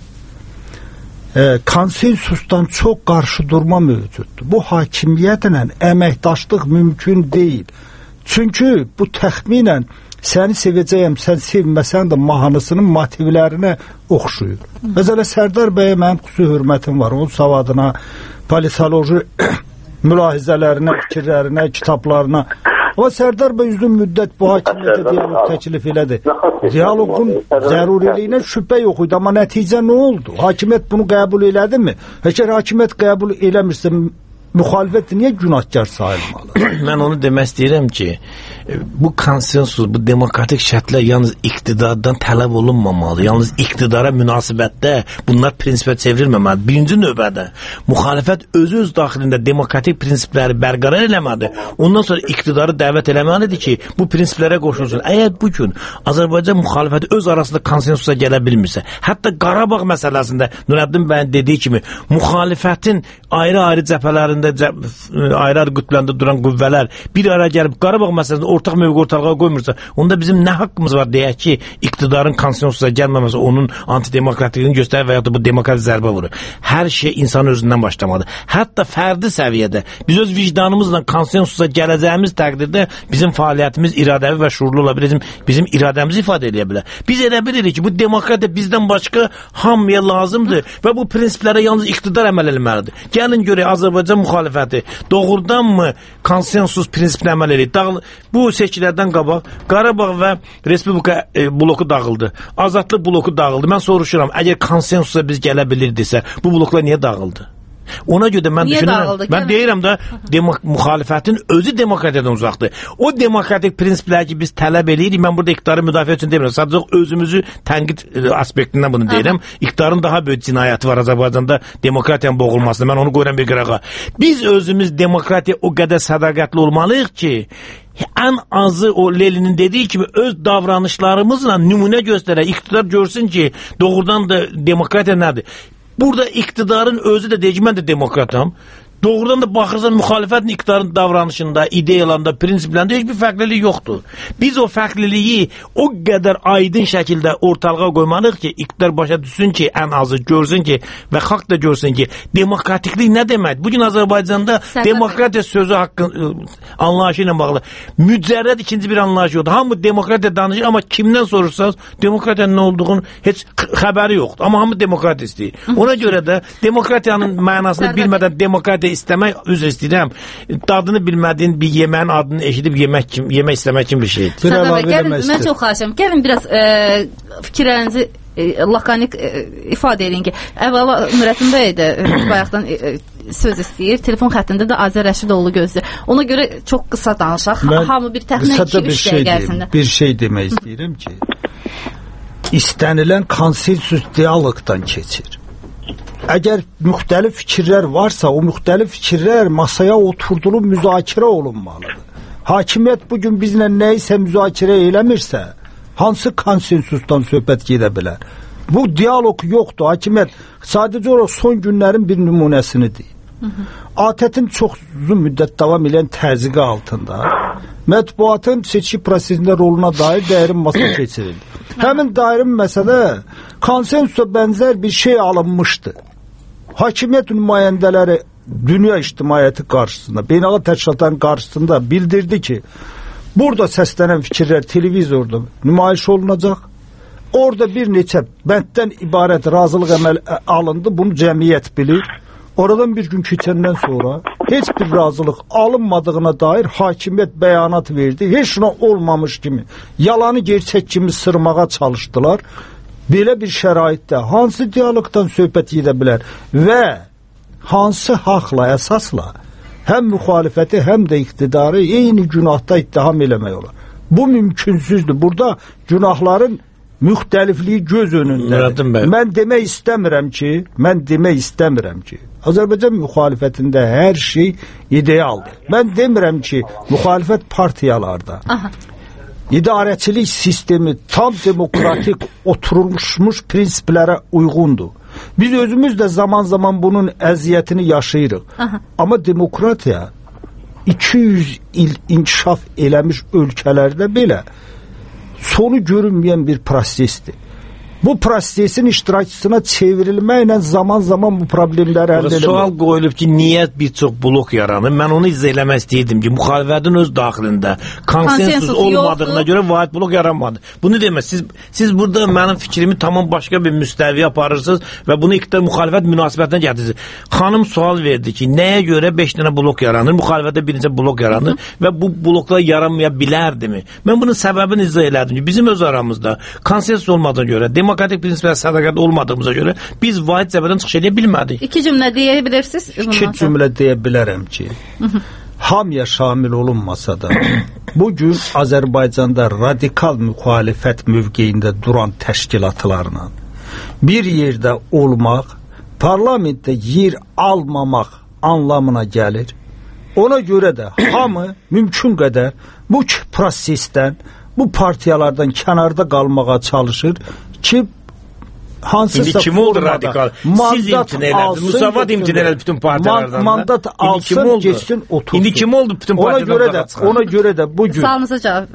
konsensusdan çox qarşı durma mövcuddur. Bu hakimiyyətlə əməkdaşlıq mümkün deyil. Çünki bu təxminən səni sevəcəyəm, sən sevməsən də mahnısının motivlərinə oxşuyur. Məsələn, Sərdar bəyə mənim xüsusi hörmətim var. Onun savadına, politoloji mülahizələrinə, fikirlərinə, kitablarına. Amma Sərdar bəy uzun müddət bu hakimiyyətə dialoq təklif elədi. Dialoqun zəruriliyinə şübhə yox idi, amma nəticə nə oldu? Hakimiyyət bunu qəbul elədimi? Əgər hakimiyyət qəbul eləmirsə, müxalifət niyə günahkar sayılmalı? Mən onu demək istəyirəm ki, bu konsensus, bu demokratik şərtlər yalnız iqtidardan tələb olunmamalı. Yalnız iqtidara münasibətdə bunlar prinsipə çevrilməməli. Birinci növbədə müxalifət öz daxilində demokratik prinsipləri bərqərar eləməlidir. Ondan sonra iqtidarı dəvət eləməlidir ki, bu prinsiplərə qoşulsun. Əgər bu gün Azərbaycan müxalifəti öz arasında konsensusa gələ bilmirsə, hətta Qarabağ məsələsində Nurəddin bəyin dediyi kimi müxalifətin ayrı-ayrı cəbhələrində, ayrı-ayrı qütblərində duran qüvvələr bir araya gəlib Qarabağ məsələsində ortaq mövqe ortalığa qoymursa, onda bizim nə haqqımız var deyək ki, iqtidarın konsensusa gəlməməsi onun antidemokratikliyini göstərir və ya da bu demokratik zərbə vurur. Hər şey insan özündən başlamalıdır. Hətta fərdi səviyyədə biz öz vicdanımızla konsensusa gələcəyimiz təqdirdə bizim fəaliyyətimiz iradəvi və şuurlu ola bilər, bizim iradəmizi ifadə edə bilər. Biz elə bilirik ki, bu demokratiya bizdən başqa hamıya lazımdır və bu prinsiplərə yalnız iqtidar əməl etməlidir. Gəlin görək Azərbaycan müxalifəti doğrudanmı konsensus prinsipinə əməl edir? Bu seçkilərdən qabaq Qarabağ və Respublika bloku dağıldı. Azadlıq bloku dağıldı. Mən soruşuram, əgər konsensusa biz gələ bilirdisə, bu bloklar niyə dağıldı? Ona görə mən düşünürəm, mən deyirəm də müxalifətin özü demokratiyadan uzaqdır. O demokratik prinsipləri ki biz tələb edirik, mən burada iqtidarı müdafiə üçün demirəm, sadəcə özümüzü tənqid aspektindən bunu deyirəm. İqtidarın daha böyük cinayəti var Azərbaycanda demokratiyanın boğulmasında, mən onu qoyuram bir qırağa. Biz özümüz demokratiya o qədər sədaqətli olmalıyıq ki, ən azı o Lenin'in dediği kimi öz davranışlarımızla nümunə göstərək, iqtidar görsün ki, doğrudan da demokratiya nədir? Burada iktidarın özü de deyir ki, mən də demokratam. Doğrudan da baxırsan müxalifətin iqtidarın davranışında, ideyalarında, prinsiplərində heç bir fərqlilik yoxdur. Biz o fərqliliyi o qədər aydın şəkildə ortalığa qoymalıyıq ki, iqtidar başa düşsün ki, ən azı görsün ki və xalq da görsün ki, demokratiklik nə demək? Bugün Azərbaycanda demokratiya sözü haqqı anlayışı ilə bağlı mücərrəd ikinci bir anlayış yoxdur. Hamı demokratiya danışır, amma kimdən sorursanız demokratiyanın nə olduğunu heç xəbəri yoxdur. Amma hamı demokratiya istəyir. Ona görə də demokratiyanın mənasını bilmədən demokratiya istəmək, üzr istəyirəm, dadını bilmədiyin bir yeməyin adını eşidib yemək istəmək kimi bir şeydir. Mən çox xahişəm, gəlin biraz fikirlərinizi lakanik ifadə edin ki, əvvəla Nurəddin bəy də bayaqdan söz istəyir, telefon xəttində də Azər Rəşidoğlu gözləyir. Ona görə çox qısa danışaq, hamı bir təxminən 2-3 dəqiqə ərzində. Bir şey demək istəyirəm ki, istənilən konsensus dialoqdan keçir. Əgər müxtəlif fikirlər varsa, o müxtəlif fikirlər masaya oturdulub müzakirə olunmalıdır. Hakimiyyət bugün bizlə nəyisə müzakirə eləmirsə, hansı konsensusdan söhbət gedə bilər? Bu dialoq yoxdur. Hakimiyyət sadəcə olaraq son günlərin bir nümunəsinidir. ATƏT-in çox uzun müddət davam edən təzyiqi altında mətbuatın seçki prosesində roluna dair dərin masa keçirildi. Həmin darin məsələ konsensusa bənzər bir şey alınmışdı. Hakimiyyət nümayəndələri dünya ictimaiyyəti qarşısında, beynəlxalq təşkilatların qarşısında bildirdi ki, burada səslənən fikirlər televizorda nümayiş olunacaq. Orada bir neçə bənddən ibarət razılıq əməl alındı, bunu cəmiyyət bilir. Oradan bir gün keçəndən sonra heç bir razılıq alınmadığına dair hakimiyyət bəyanat verdi. Heç nə olmamış kimi, yalanı gerçək kimi sırmağa çalışdılar. Belə bir şəraitdə hansı dialoqdan söhbət edə bilər və hansı haqla, əsasla həm müxalifəti, həm də iqtidarı eyni günahda ittiham eləmək olar. Bu mümkünsüzdür. Burada günahların müxtəlifliyi göz önündədir. Mən demək istəmirəm ki, Azərbaycan müxalifətində hər şey idealdır. Mən demirəm ki, müxalifət partiyalarda idarəçilik sistemi tam demokratik oturulmuş prinsiplərə uyğundur. Biz özümüz də zaman-zaman bunun əziyyətini yaşayırıq. Amma demokratiya 200 il inkişaf eləmiş ölkələrdə belə sonu görünməyən bir prosesdir. bu prosesin iştirakçısına çevrilməklə zaman-zaman bu problemləri həll edilir. Sual qoyulub ki, niyə bir çox blok yaranır? Mən onu izah eləmək istəyirdim ki, müxalifətin öz daxilində konsensus olmadığına görə vahid blok yaranmadı. Bunu demək, siz burada mənim fikrimi tamam başqa bir müstəviyə aparırsınız və bunu iqtidar müxalifət münasibətinə gətirirsiniz. Xanım sual verdi ki, nəyə görə 5 dənə blok yaranır? Müxalifətdə birinci blok yaranır və bu bloklar yaranmaya bilərdimi? Mən bunun səbəbini izah elədim ki, bizim öz aramızda konsensus olmadığına görə, demokratik prinsiplərə sədaqət olmadığımıza görə biz vahid zəbədən çıxış edə bilmədik. 2 cümlə deyə bilirsiniz? 2 cümlə deyə bilərəm ki, hamıya şamil olunmasa da bugün Azərbaycanda radikal müxalifət mövqeyində duran təşkilatlarla bir yerdə olmaq, parlamentdə yer almamaq anlamına gəlir. Ona görə də hamı mümkün qədər bu prosesdən, bu partiyalardan kənarda qalmağa çalışır ki, hansısa kim oldu radikal? Siz imtina elədiniz, Musavat imtina elədi bütün partiyalardan. Mandat alsın, geçsin, otursun. İndi kim oldu bütün partiyalardan? Ona görə də bugün Sualınıza cavab.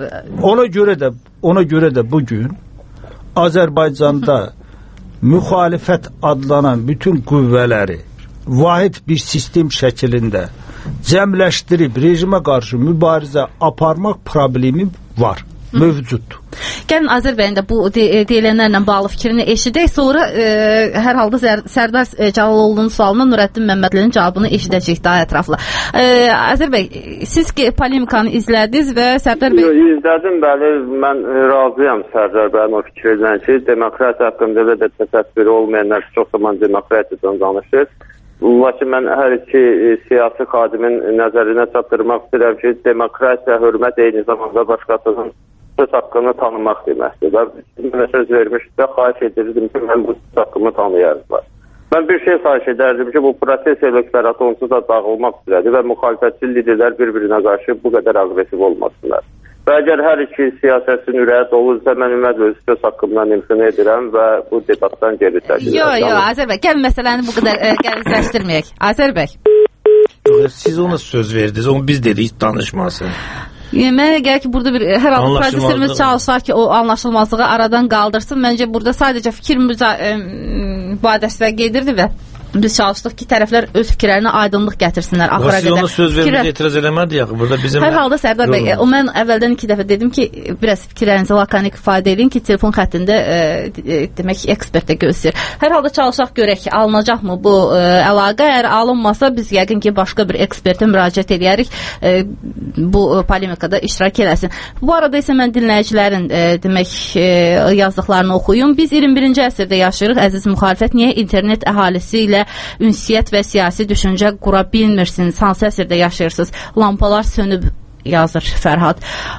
Ona görə də bugün Azərbaycanda müxalifət adlanan bütün qüvvələri vahid bir sistem şəklində cəmləşdirib rejimə qarşı mübarizə aparmaq problemi var. Mövcud. Gəlin Azər bəyin də bu deyilənlərlə bağlı fikrini eşidək. Sonra hər halda Sərdar Cəlaloğlu'nun sualına Nurəddin Məmmədlinin cavabını eşidəcək daha ətraflı. Azər bəy, siz polemikanı izlədiniz və Sərdar bəy... İzlədim, bəli, mən razıyam Sərdar bəyin o fikirdən ki, demokratiya haqqında da təsəvvürü olmayanlar çox zaman demokratiyadan danışır. Lakin mən hər iki siyasi xadimin nəzərinə çatdırmaq istəyirəm ki, demokratiya, hörmət eyni zamanda başqasının söz haqqını tanımaq deməkdir. Mən söz vermişdə xahiş edirdim ki, mən bu söz haqqımı tanıyarlar. Mən bir şey xahiş edərdim ki, bu proses elektoratı onsuz da dağılmaq üzrədir və müxalifətçi liderlər bir-birinə qarşı bu qədər aqresiv olmasınlar. Və əgər hər iki siyasətin ürəyi dolursa, mən ümumiyyətlə öz söz haqqımdan imtina edirəm və bu debatdan geri çəkilirəm. Yox, Azər bəy, gəl məsələni bu qədər gəlizləşdirməyək. Azər bəy. Siz ona söz verdiniz, onu biz dedik danışmasın. Mənə gəlir ki, burada bir hər halda prodüserimiz çalışar ki, o anlaşılmazlığı aradan qaldırsın. Məncə burada sadəcə fikir mübadiləsi gedirdi və biz çalışdıq ki, tərəflər öz fikirlərinə aydınlıq gətirsinlər axıra qədər. Siz ona söz verməyə etiraz eləmədi ya, burada bizim... Hər halda Sərdar bəy, mən əvvəldən 2 dəfə dedim ki, biraz fikirlərinizi lakanik ifadə edin ki, telefon xəttində demək ekspert də gözləyir. Hər halda çalışaq görək ki, alınacaqmı bu əlaqə? Əgər alınmasa, biz yəqin ki, başqa bir ekspertə müraciət edərik bu polemikada iştirak eləsin. Bu arada isə mən dinləyicilərin demək yazdıqlarını oxuyum. Biz 21-ci əsrdə yaşayırıq, əziz müxalifət, niyə internet əhalisi ilə ünsiyyət və siyasi düşüncə qura bilmirsiniz? Hansı əsrdə yaşayırsınız? Lampalar sönüb, yazır Fərhad.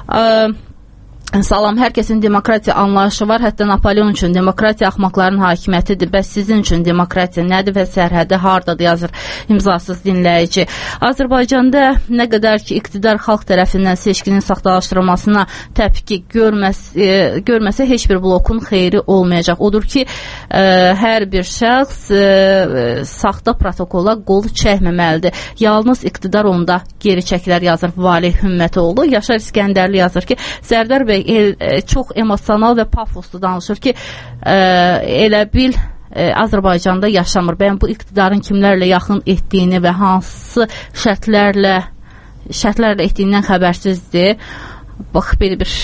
Salam, hər kəsin demokratiya anlayışı var, hətta Napoleon üçün demokratiya axmaqların hakimiyyətidir. Bəs sizin üçün demokratiya nədir və sərhədi hardadır, yazır imzasız dinləyici. Azərbaycanda nə qədər ki, iqtidar xalq tərəfindən seçkinin saxtalaşdırılmasına təpki görməsə heç bir blokun xeyri olmayacaq. Odur ki, hər bir şəxs saxta protokola qol çəkməməlidir. Yalnız iqtidar onda geri çəkilər, yazır Valih Hümmətoğlu. Yaşar İskəndərli yazır ki, Sərdar bəy çox emosional və pafoslu danışır ki, elə bil Azərbaycanda yaşamır. Bəyən bu iqtidarın kimlərlə yaxın etdiyini və hansı şərtlərlə etdiyindən xəbərsizdir. Bax, belə bir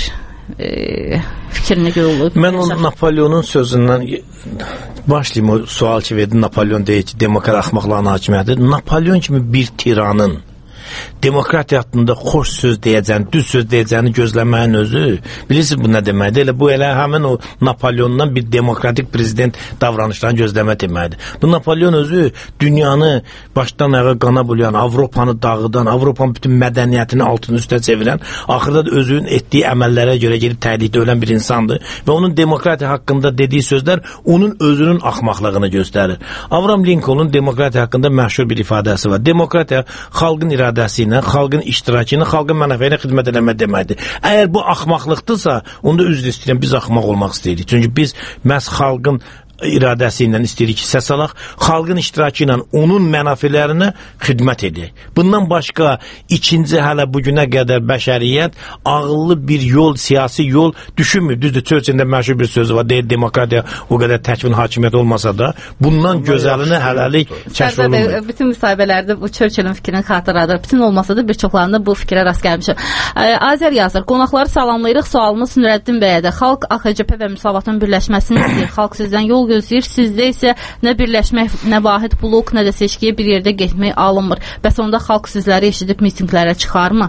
fikrini görülüb. Mən o Napoleonun sözündən başlayayım, o sual ki verdi, Napoleon deyir ki, demokrat axmaqların hakimiyyətidir. Napoleon kimi bir tiranın demokratiya haqqında xoş söz deyəcəyini, düz söz deyəcəyini gözləməyin özü, bilirsiniz bu nə deməkdir? Elə bu elə həmin o Napoleondan bir demokratik prezident davranışlarını gözləmə deməkdir. Bu Napoleon özü dünyanı başdan ayağa qana bulayan, Avropanı dağıdan, Avropanın bütün mədəniyyətini altını üstə çevirən, axırda da özünün etdiyi əməllərə görə gedib təhdiddə ölən bir insandır və onun demokratiya haqqında dediyi sözlər onun özünün axmaqlığını göstərir. Abraham Lincolnun demokratiya haqqında məşhur bir ifadəsi var. Demokratiya xalqın iradəsi ilə, xalqın iştirakı ilə, xalqın mənafeyinə xidmət eləmə deməkdir. Əgər bu axmaqlıqdırsa, onda üzr istəyirəm, biz axmaq olmaq istəyirik. Çünki biz məhz xalqın iradəsi ilə istəyirik ki, səs alaq, xalqın iştirakı ilə onun mənafələrinə xidmət edək. Bundan başqa ikinci hələ bugünə qədər bəşəriyyət ağıllı bir yol, siyasi yol düşünmür. Düzdür, Churchill'in məşhur bir sözü var, deyir, demokratiya o qədər təkvin hakimiyyət olmasa da, bundan gözəlini hələlik kəşf olunmur. Bütün müsahibələrdə bu Churchill'in fikrini xatırladır. Bütün olmasa da bir çoxlarında bu fikrə rast gəlmişəm. Azər yazır, qonaqları salamlayırıq, sualımız Nurəddin bəyədir. Xalq AXCP və Müsavatın birləşməsini istəyir. Xalq sizdən yol gözləyir. Sizdə isə nə birləşmək, nə vahid blok, nə də seçkiyə bir yerdə getmək alınmır. Bəs onda xalq sizləri eşidib mitinglərə çıxarmı?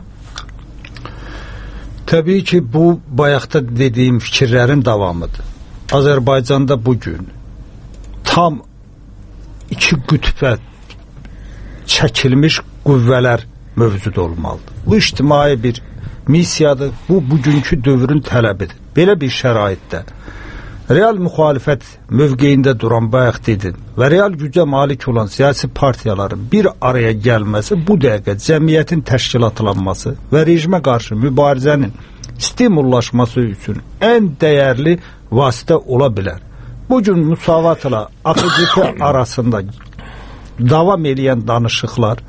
Təbii ki, bu bayaqda dediyim fikirlərin davamıdır. Azərbaycanda bugün tam iki qütbə çəkilmiş qüvvələr mövcud olmalıdır. Bu ictimai bir missiyadır, bu bugünkü dövrün tələbidir. Belə bir şəraitdə real müxalifət mövqeyində duran bayaq dedim və real gücə malik olan siyasi partiyaların bir araya gəlməsi bu dəqiqə cəmiyyətin təşkilatlanması və rejimə qarşı mübarizənin stimullaşması üçün ən dəyərli vasitə ola bilər. Bugün Müsavatla AXCP arasında davam edən danışıqlar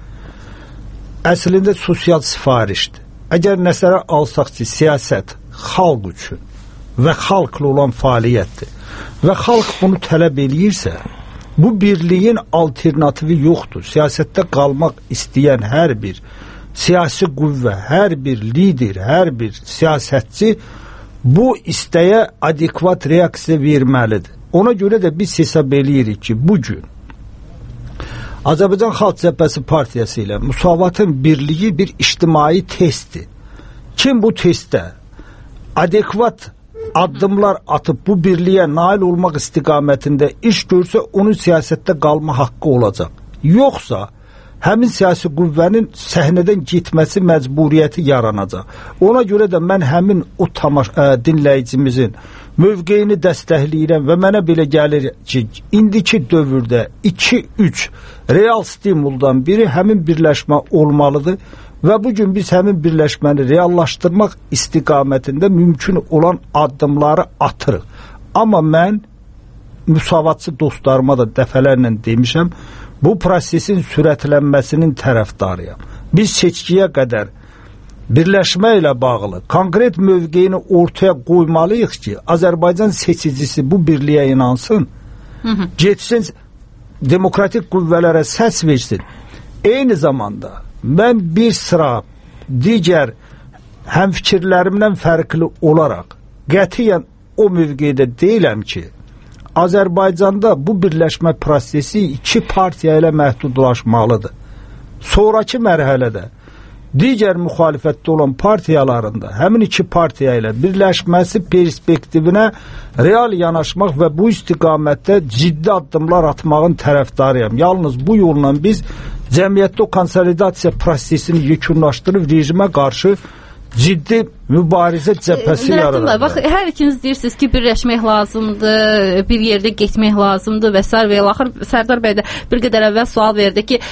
əslində sosial sifarişdir. Əgər nəzərə alsaq ki, siyasət xalq üçün və xalqla olan fəaliyyətdir və xalq bunu tələb eləyirsə, bu birliyin alternativi yoxdur. Siyasətdə qalmaq istəyən hər bir siyasi qüvvə, hər bir lider, hər bir siyasətçi bu istəyə adekvat reaksiya verməlidir. Ona görə də biz hesab eləyirik ki, bugün Azərbaycan Xalq Cəbhəsi Partiyası ilə Müsavatın birliyi bir ictimai testdir. Kim bu testdə adekvat addımlar atıb bu birliyə nail olmaq istiqamətində iş görsə, onun siyasətdə qalma haqqı olacaq. Yoxsa həmin siyasi qüvvənin səhnədən getməsi məcburiyyəti yaranacaq. Ona görə də mən həmin o dinləyicimizin mövqeyini dəstəkləyirəm və mənə belə gəlir ki, indiki dövrdə 2-3 real stimuldan biri həmin birləşmə olmalıdır və bugün biz həmin birləşməni reallaşdırmaq istiqamətində mümkün olan addımları atırıq. Amma mən müsavatçı dostlarıma da dəfələrlə demişəm, bu prosesin sürətlənməsinin tərəfdarıyam. Biz seçkiyə qədər birləşmə ilə bağlı konkret mövqeyini ortaya qoymalıyıq ki, Azərbaycan seçicisi bu birliyə inansın, getsin demokratik qüvvələrə səs versin. Eyni zamanda mən bir sıra digər həmfikirlərimdən fərqli olaraq qətiyyən o mövqeydə deyiləm ki, Azərbaycanda bu birləşmə prosesi iki partiya ilə məhdudlaşmalıdır. Sonraki mərhələdə digər müxalifətdə olan partiyalarında həmin iki partiya ilə birləşməsi perspektivinə real yanaşmaq və bu istiqamətdə ciddi addımlar atmağın tərəfdarıyam. Yalnız bu yolla biz cəmiyyətdə o konsolidasiya prosesini yekunlaşdırıb rejimə qarşı ciddi mübarizə cəbhəsi yaradılır. Bax, hər ikiniz deyirsiniz ki, birləşmək lazımdır, bir yerdə getmək lazımdır və s. və axır Sərdar bəy də bir qədər əvvəl sual verdi ki,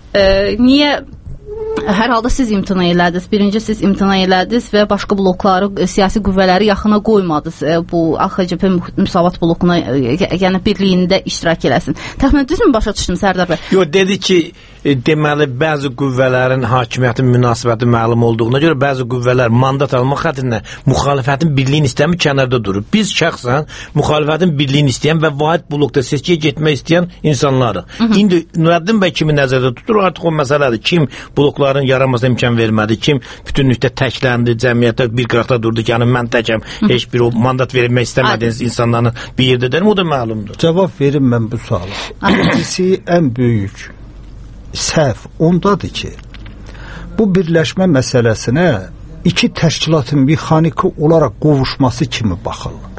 niyə hər halda siz imtina elədiniz. Birinci siz imtina elədiniz və başqa blokları, siyasi qüvvələri yaxına qoymadınız bu AXCP Müsavat blokuna, yəni birliyində iştirak eləsin. Təxminən düzmü başa düşdüm Sərdar bəy? Yox, dedi ki, deməli bəzi qüvvələrin hakimiyyətin münasibəti məlum olduğuna görə bəzi qüvvələr mandat almaq xatirinə müxalifətin birliyini istəmir, kənarda durur. Biz şəxsən müxalifətin birliyini istəyən və vahid blokda seçkiyə getmək istəyən insanlarıq. İndi Nurəddin bəy kimi nəzərdə tutur, artıq o məsələdir. Kim blokların yaranmasına imkan vermədi, kim bütünlükdə təkləndi, cəmiyyətdə bir qıraqda durdu ki, yəni mən təkəm, heç bir o mandat verilmək istəmədiniz insanların bir yerdə derim, o da məlumdur. Cavab verim mən bu suala. Birincisi, ən böyük səhv ondadır ki, bu birləşmə məsələsinə iki təşkilatın mexaniki olaraq qovuşması kimi baxırlar.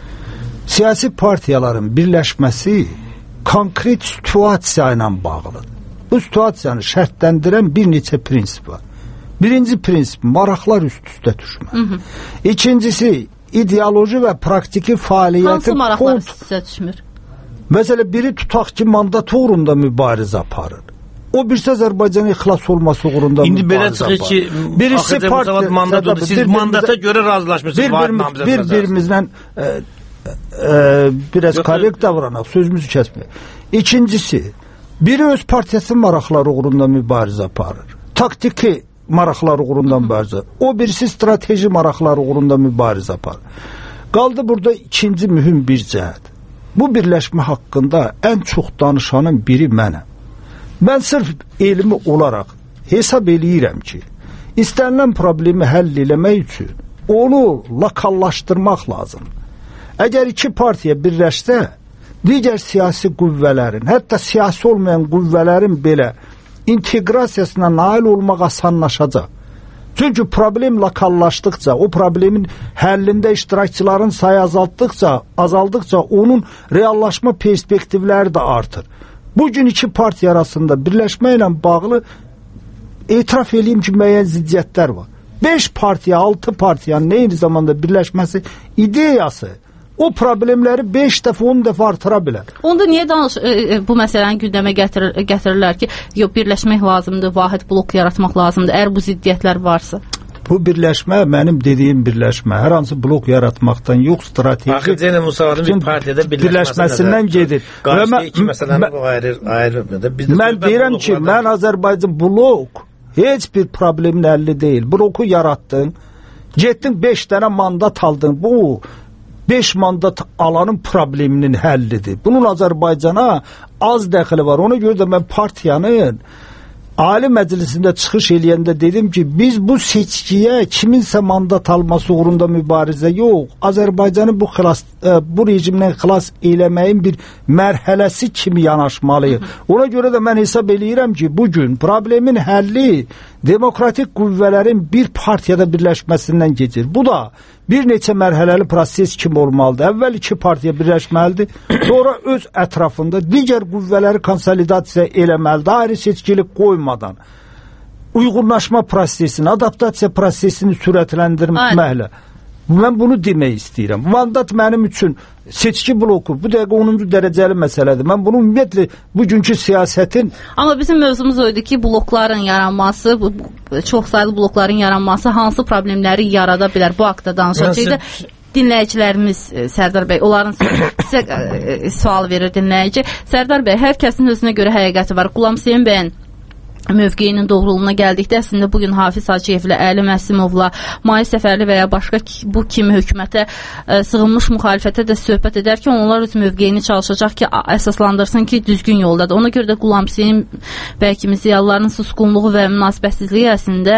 Siyasi partiyaların birləşməsi konkret situasiya ilə bağlıdır. Bu situasiyanı şərtləndirən bir neçə prinsip var. Birinci prinsip, maraqlar üst-üstə düşmə. İkincisi, ideoloji və praktiki fəaliyyəti... Hansı maraqlar üst-üstə düşmür? Məsələ, biri tutaq ki, mandat uğrunda mübarizə aparır. O birisi Azərbaycanın ixlas olması uğrunda İndi belə çıxır ki, AXCP Müsavat mandat oldu. Siz mandata görə razılaşmışsınız. Bir-birimizlə biraz korrekt davranaq, sözümüzü kəsməyək. İkincisi, biri öz partiyasının maraqları uğrunda mübarizə aparır. Taktiki maraqları uğrunda mübarizə. O birisi strateji maraqları uğrunda mübarizə aparır. Qaldı burada ikinci mühüm bir cəhət. Bu birləşmə haqqında ən çox danışanın biri mənəm. Mən sırf elmi olaraq hesab eləyirəm ki, istənilən problemi həll eləmək üçün onu lokallaşdırmaq lazım. Əgər iki partiya birləşsə, digər siyasi qüvvələrin, hətta siyasi olmayan qüvvələrin belə inteqrasiyasına nail olmaq asanlaşacaq. Çünki problem lokallaşdıqca, o problemin həllində iştirakçıların sayı azaldıqca onun reallaşma perspektivləri də artır. Bugün iki partiya arasında birləşmə ilə bağlı etiraf edeyim ki, müəyyən ziddiyyətlər var. 5 partiya, 6 partiyanın eyni zamanda birləşməsi ideyası o problemləri 5 dəfə, 10 dəfə artıra bilər. Onda niyə bu məsələni gündəmə gətirirlər ki, yox, birləşmək lazımdır, vahid blok yaratmaq lazımdır, əgər bu ziddiyyətlər varsa? Bu birləşmə, mənim dediyim birləşmə, hər hansı blok yaratmaqdan yox, strateji... Axı Zeynə Musavatın bir partiyada birləşməsindən gedir. Qarşıda iki məsələni ayırır. Mən deyirəm ki, mən Azərbaycan blok heç bir problemin həlli deyil. Bloku yaratdın, getdin 5 dənə mandat aldın. Bu 5 mandat alanın probleminin həllidir. Bunun Azərbaycana az dəxili var. Ona görə də mən partiyanın Ali Məclisində çıxış eləyəndə dedim ki, biz bu seçkiyə kiminsə mandat alması uğrunda mübarizə yox, Azərbaycanı bu rejimdən xilas eləməyin bir mərhələsi kimi yanaşmalıyıq. Ona görə də mən hesab eləyirəm ki, bugün problemin həlli demokratik qüvvələrin bir partiyada birləşməsindən keçir. Bu da bir neçə mərhələli proses kimi olmalıdır. Əvvəl iki partiya birləşməlidir, sonra öz ətrafında digər qüvvələri konsolidasiya eləməlidir, ayrı seçkilik qoymadan. Uyğunlaşma prosesini, adaptasiya prosesini sürətləndirməklə. Mən bunu demək istəyirəm. Mandat mənim üçün seçki bloku, bu dəqiqə 10-cu dərəcəli məsələdir. Mən bunu ümumiyyətlə bugünkü siyasətin... Amma bizim mövzumuz oydu ki, blokların yaranması, çox saylı blokların yaranması hansı problemləri yarada bilər? Bu haqda danışacaqda dinləyicilərimiz, Sərdar bəy, onların sizə sual verir dinləyici. Sərdar bəy, hər kəsin özünə görə həqiqəti var. Qulam Hüseyn bəyin mövqeyinin doğruluğuna gəldikdə əslində bugün Hafiz Hacıyevlə, Əli Məhsimovla, Mai Səfərli və ya başqa bu kimi hökumətə sığınmış müxalifətə də söhbət edərkən onlar öz mövqeyini çalışacaq ki, əsaslandırsın ki, düzgün yoldadır. Ona görə də Qulam Hüseyn bəy kimi ziyalıların susqunluğu və münasibətsizliyi əslində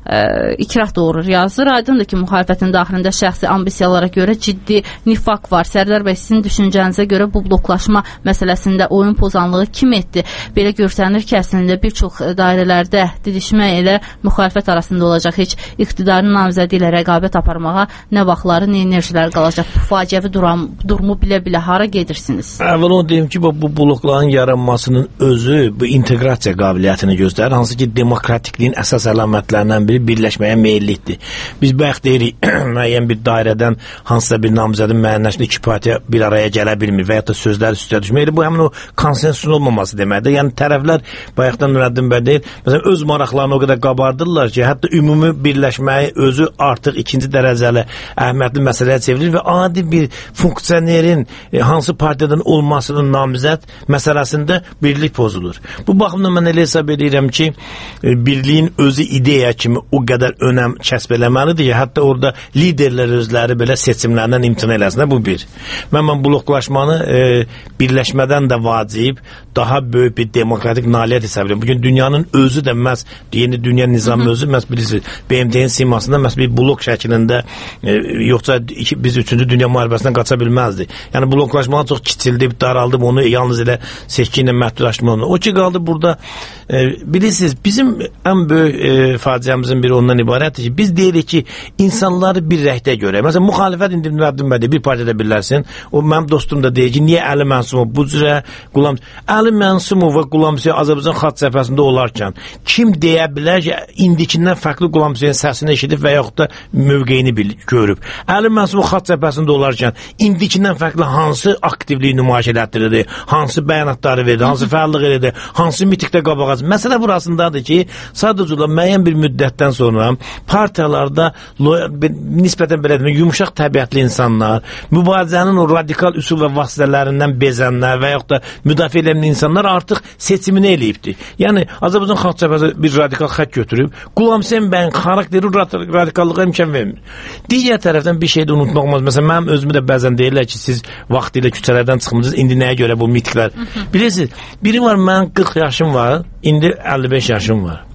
ikrah doğurur, yazır. Aydındır ki, müxalifətin daxilində şəxsi ambisiyalara görə ciddi nifaq var. Sərdar bəy, sizin düşüncənizə görə bu bloklaşma məsələsində oyun pozanlığı kim etdi? Belə görsənir ki, əslində bir çox dairələrdə didişmə ilə müxalifət arasında olacaq. Heç iqtidarın namizədi ilə rəqabət aparmağa nə vaxtları, nə enerjilər qalacaq. Bu faciəvi durumu bilə-bilə hara gedirsiniz? Əvvəl onu deyim ki, bu blokların yaranmasının özü bu inteqrasiya qabiliyyətini göstərir. Hansı ki, demokratikliyin əsas əlamətlərindən biri birləşməyə meyillikdir. Biz bayaq deyirik, müəyyən bir dairədən hansısa bir namizədin müəyyənləşdiyi iki partiya bir araya gələ bilmir və ya da sözlər üstə düşməkdir. Bu həmin o konsensusun olmaması deməkdir. Yəni tərəflər bayaqdan Nurəddin bəy deyil. Məsələn, öz maraqlarını o qədər qabardırlar ki, hətta ümumi birləşməyi özü artıq ikinci dərəcəli əhəmiyyətli məsələyə çevrilir və adi bir funksionerin hansı partiyadan olmasının namizəd məsələsində birlik pozulur. Bu baxımdan mən elə hesab edirəm ki, birliyin özü ideya kimi o qədər önəm kəsb eləməlidir ki, hətta orada liderlər özləri belə seçimlərdən imtina eləsinlər. Bu bir. Mən bloklaşmanı birləşmədən də vacib, daha böyük bir demokratik nailiyyət hesab edirəm. Bugün dünyanın özü də məhz yeni dünya nizamı özü məhz bilirsiniz, BMT-nin simasında məhz bir blok şəklində yoxsa biz 3-cü dünya müharibəsindən qaça bilməzdik. Yəni bloklaşmanı çox kiçildi, daraldı, onu yalnız elə seçki ilə məhdudlaşdırmalı. O ki qaldı burada bilirsiniz, bizim ən böyük faciəmizin biri ondan ibarətdir ki, biz deyirik ki, insanları bir rəhdə görə. Məsələn, müxalifət indi Nurəddin bəy bir partiyada birləşsin. O mənim dostum da deyir ki, niyə Əli Mənsumov bu cürə Qulam Əli Mənsumov və Qulam Azərbaycan xalq cəbhəsində olar olarkən kim deyə bilər ki, indikindən fərqli Qulam Hüseyn səsini eşidib və yaxud da mövqeyini görüb. Əli Mənsur xalq cəbhəsində olarkən indikindən fərqli hansı aktivliyi nümayiş elətdirirdi, hansı bəyanatları verdi, hansı fəallıq edirdi, hansı mitikdə qabağa. Məsələ burasındadır ki, sadəcə olaraq müəyyən bir müddətdən sonra partiyalarda nisbətən belə demək, yumuşaq təbiətli insanlar, mübarizənin o radikal üsul və vasitələrindən bezənlər və yaxud da müdafiə edən insanlar artıq seçimini eləyibdir. Yəni Azərbaycan Xalq Cəbhəsi bir radikal xətt götürüb, Qulam Hüseyn bəyin xarakteri radikallığa imkan vermir. Digər tərəfdən bir şey də unutmaq olmaz. Məsələn, mənim özümü də bəzən deyirlər ki, siz vaxtilə küçələrdən çıxmısınız, indi nəyə görə bu mitiklər? Bilirsiniz, biri var, mənim 40 yaşım var, indi 55 yaşım var.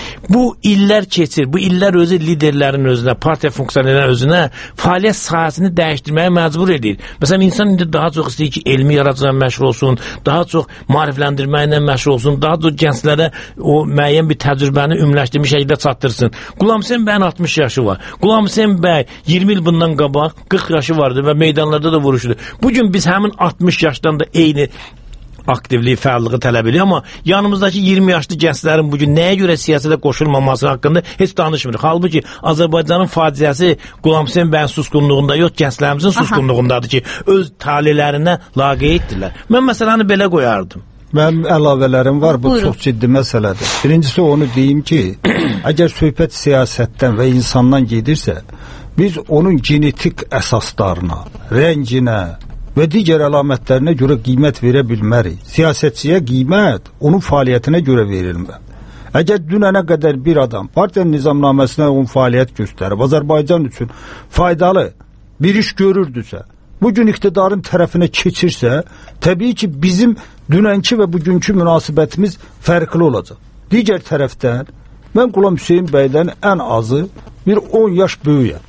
Bu illər keçir, bu illər özü liderlərin özünə, partiya funksionerlərin özünə fəaliyyət sahəsini dəyişdirməyə məcbur edir. Məsələn, insan indi daha çox istəyir ki, elmi yaradıcılıqla məşğul olsun, daha çox maarifləndirməklə məşğul olsun, daha çox gənclərə o müəyyən bir təcrübəni ümləşdirmiş şəkildə çatdırsın. Qulam Hüseyn bəyin 60 yaşı var. Qulam Hüseyn bəy 20 il bundan qabaq 40 yaşı vardı və meydanlarda da vuruşdu. Bugün biz həmin 60 yaşdan da eyni aktivliyi, fəallığı tələb edir, amma yanımızdakı 20 yaşlı gənclərin bugün nəyə görə siyasətə qoşulmaması haqqında heç danışmırıq. Halbuki Azərbaycanın faciəsi Qulam Hüseyn bəyin susqunluğunda yox, gənclərimizin susqunluğundadır ki, öz talilərinə laqeyddirlər. Mən məsələni belə qoyardım. Mənim əlavələrim var, bu çox ciddi məsələdir. Birincisi onu deyim ki, əgər söhbət siyasətdən və insandan gedirsə, biz onun genetik əsaslarına, rənginə və digər əlamətlərinə görə qiymət verə bilmərik. Siyasətçiyə qiymət onun fəaliyyətinə görə verilməz. Əgər dünənə qədər bir adam partiyanın nizamnaməsinə onun fəaliyyət göstərib, Azərbaycan üçün faydalı bir iş görürdüsə, bugün iqtidarın tərəfinə keçirsə, təbii ki, bizim dünənki və bugünkü münasibətimiz fərqli olacaq. Digər tərəfdən, mən Qulam Hüseyn bəydən ən azı bir 10 yaş böyüyəm.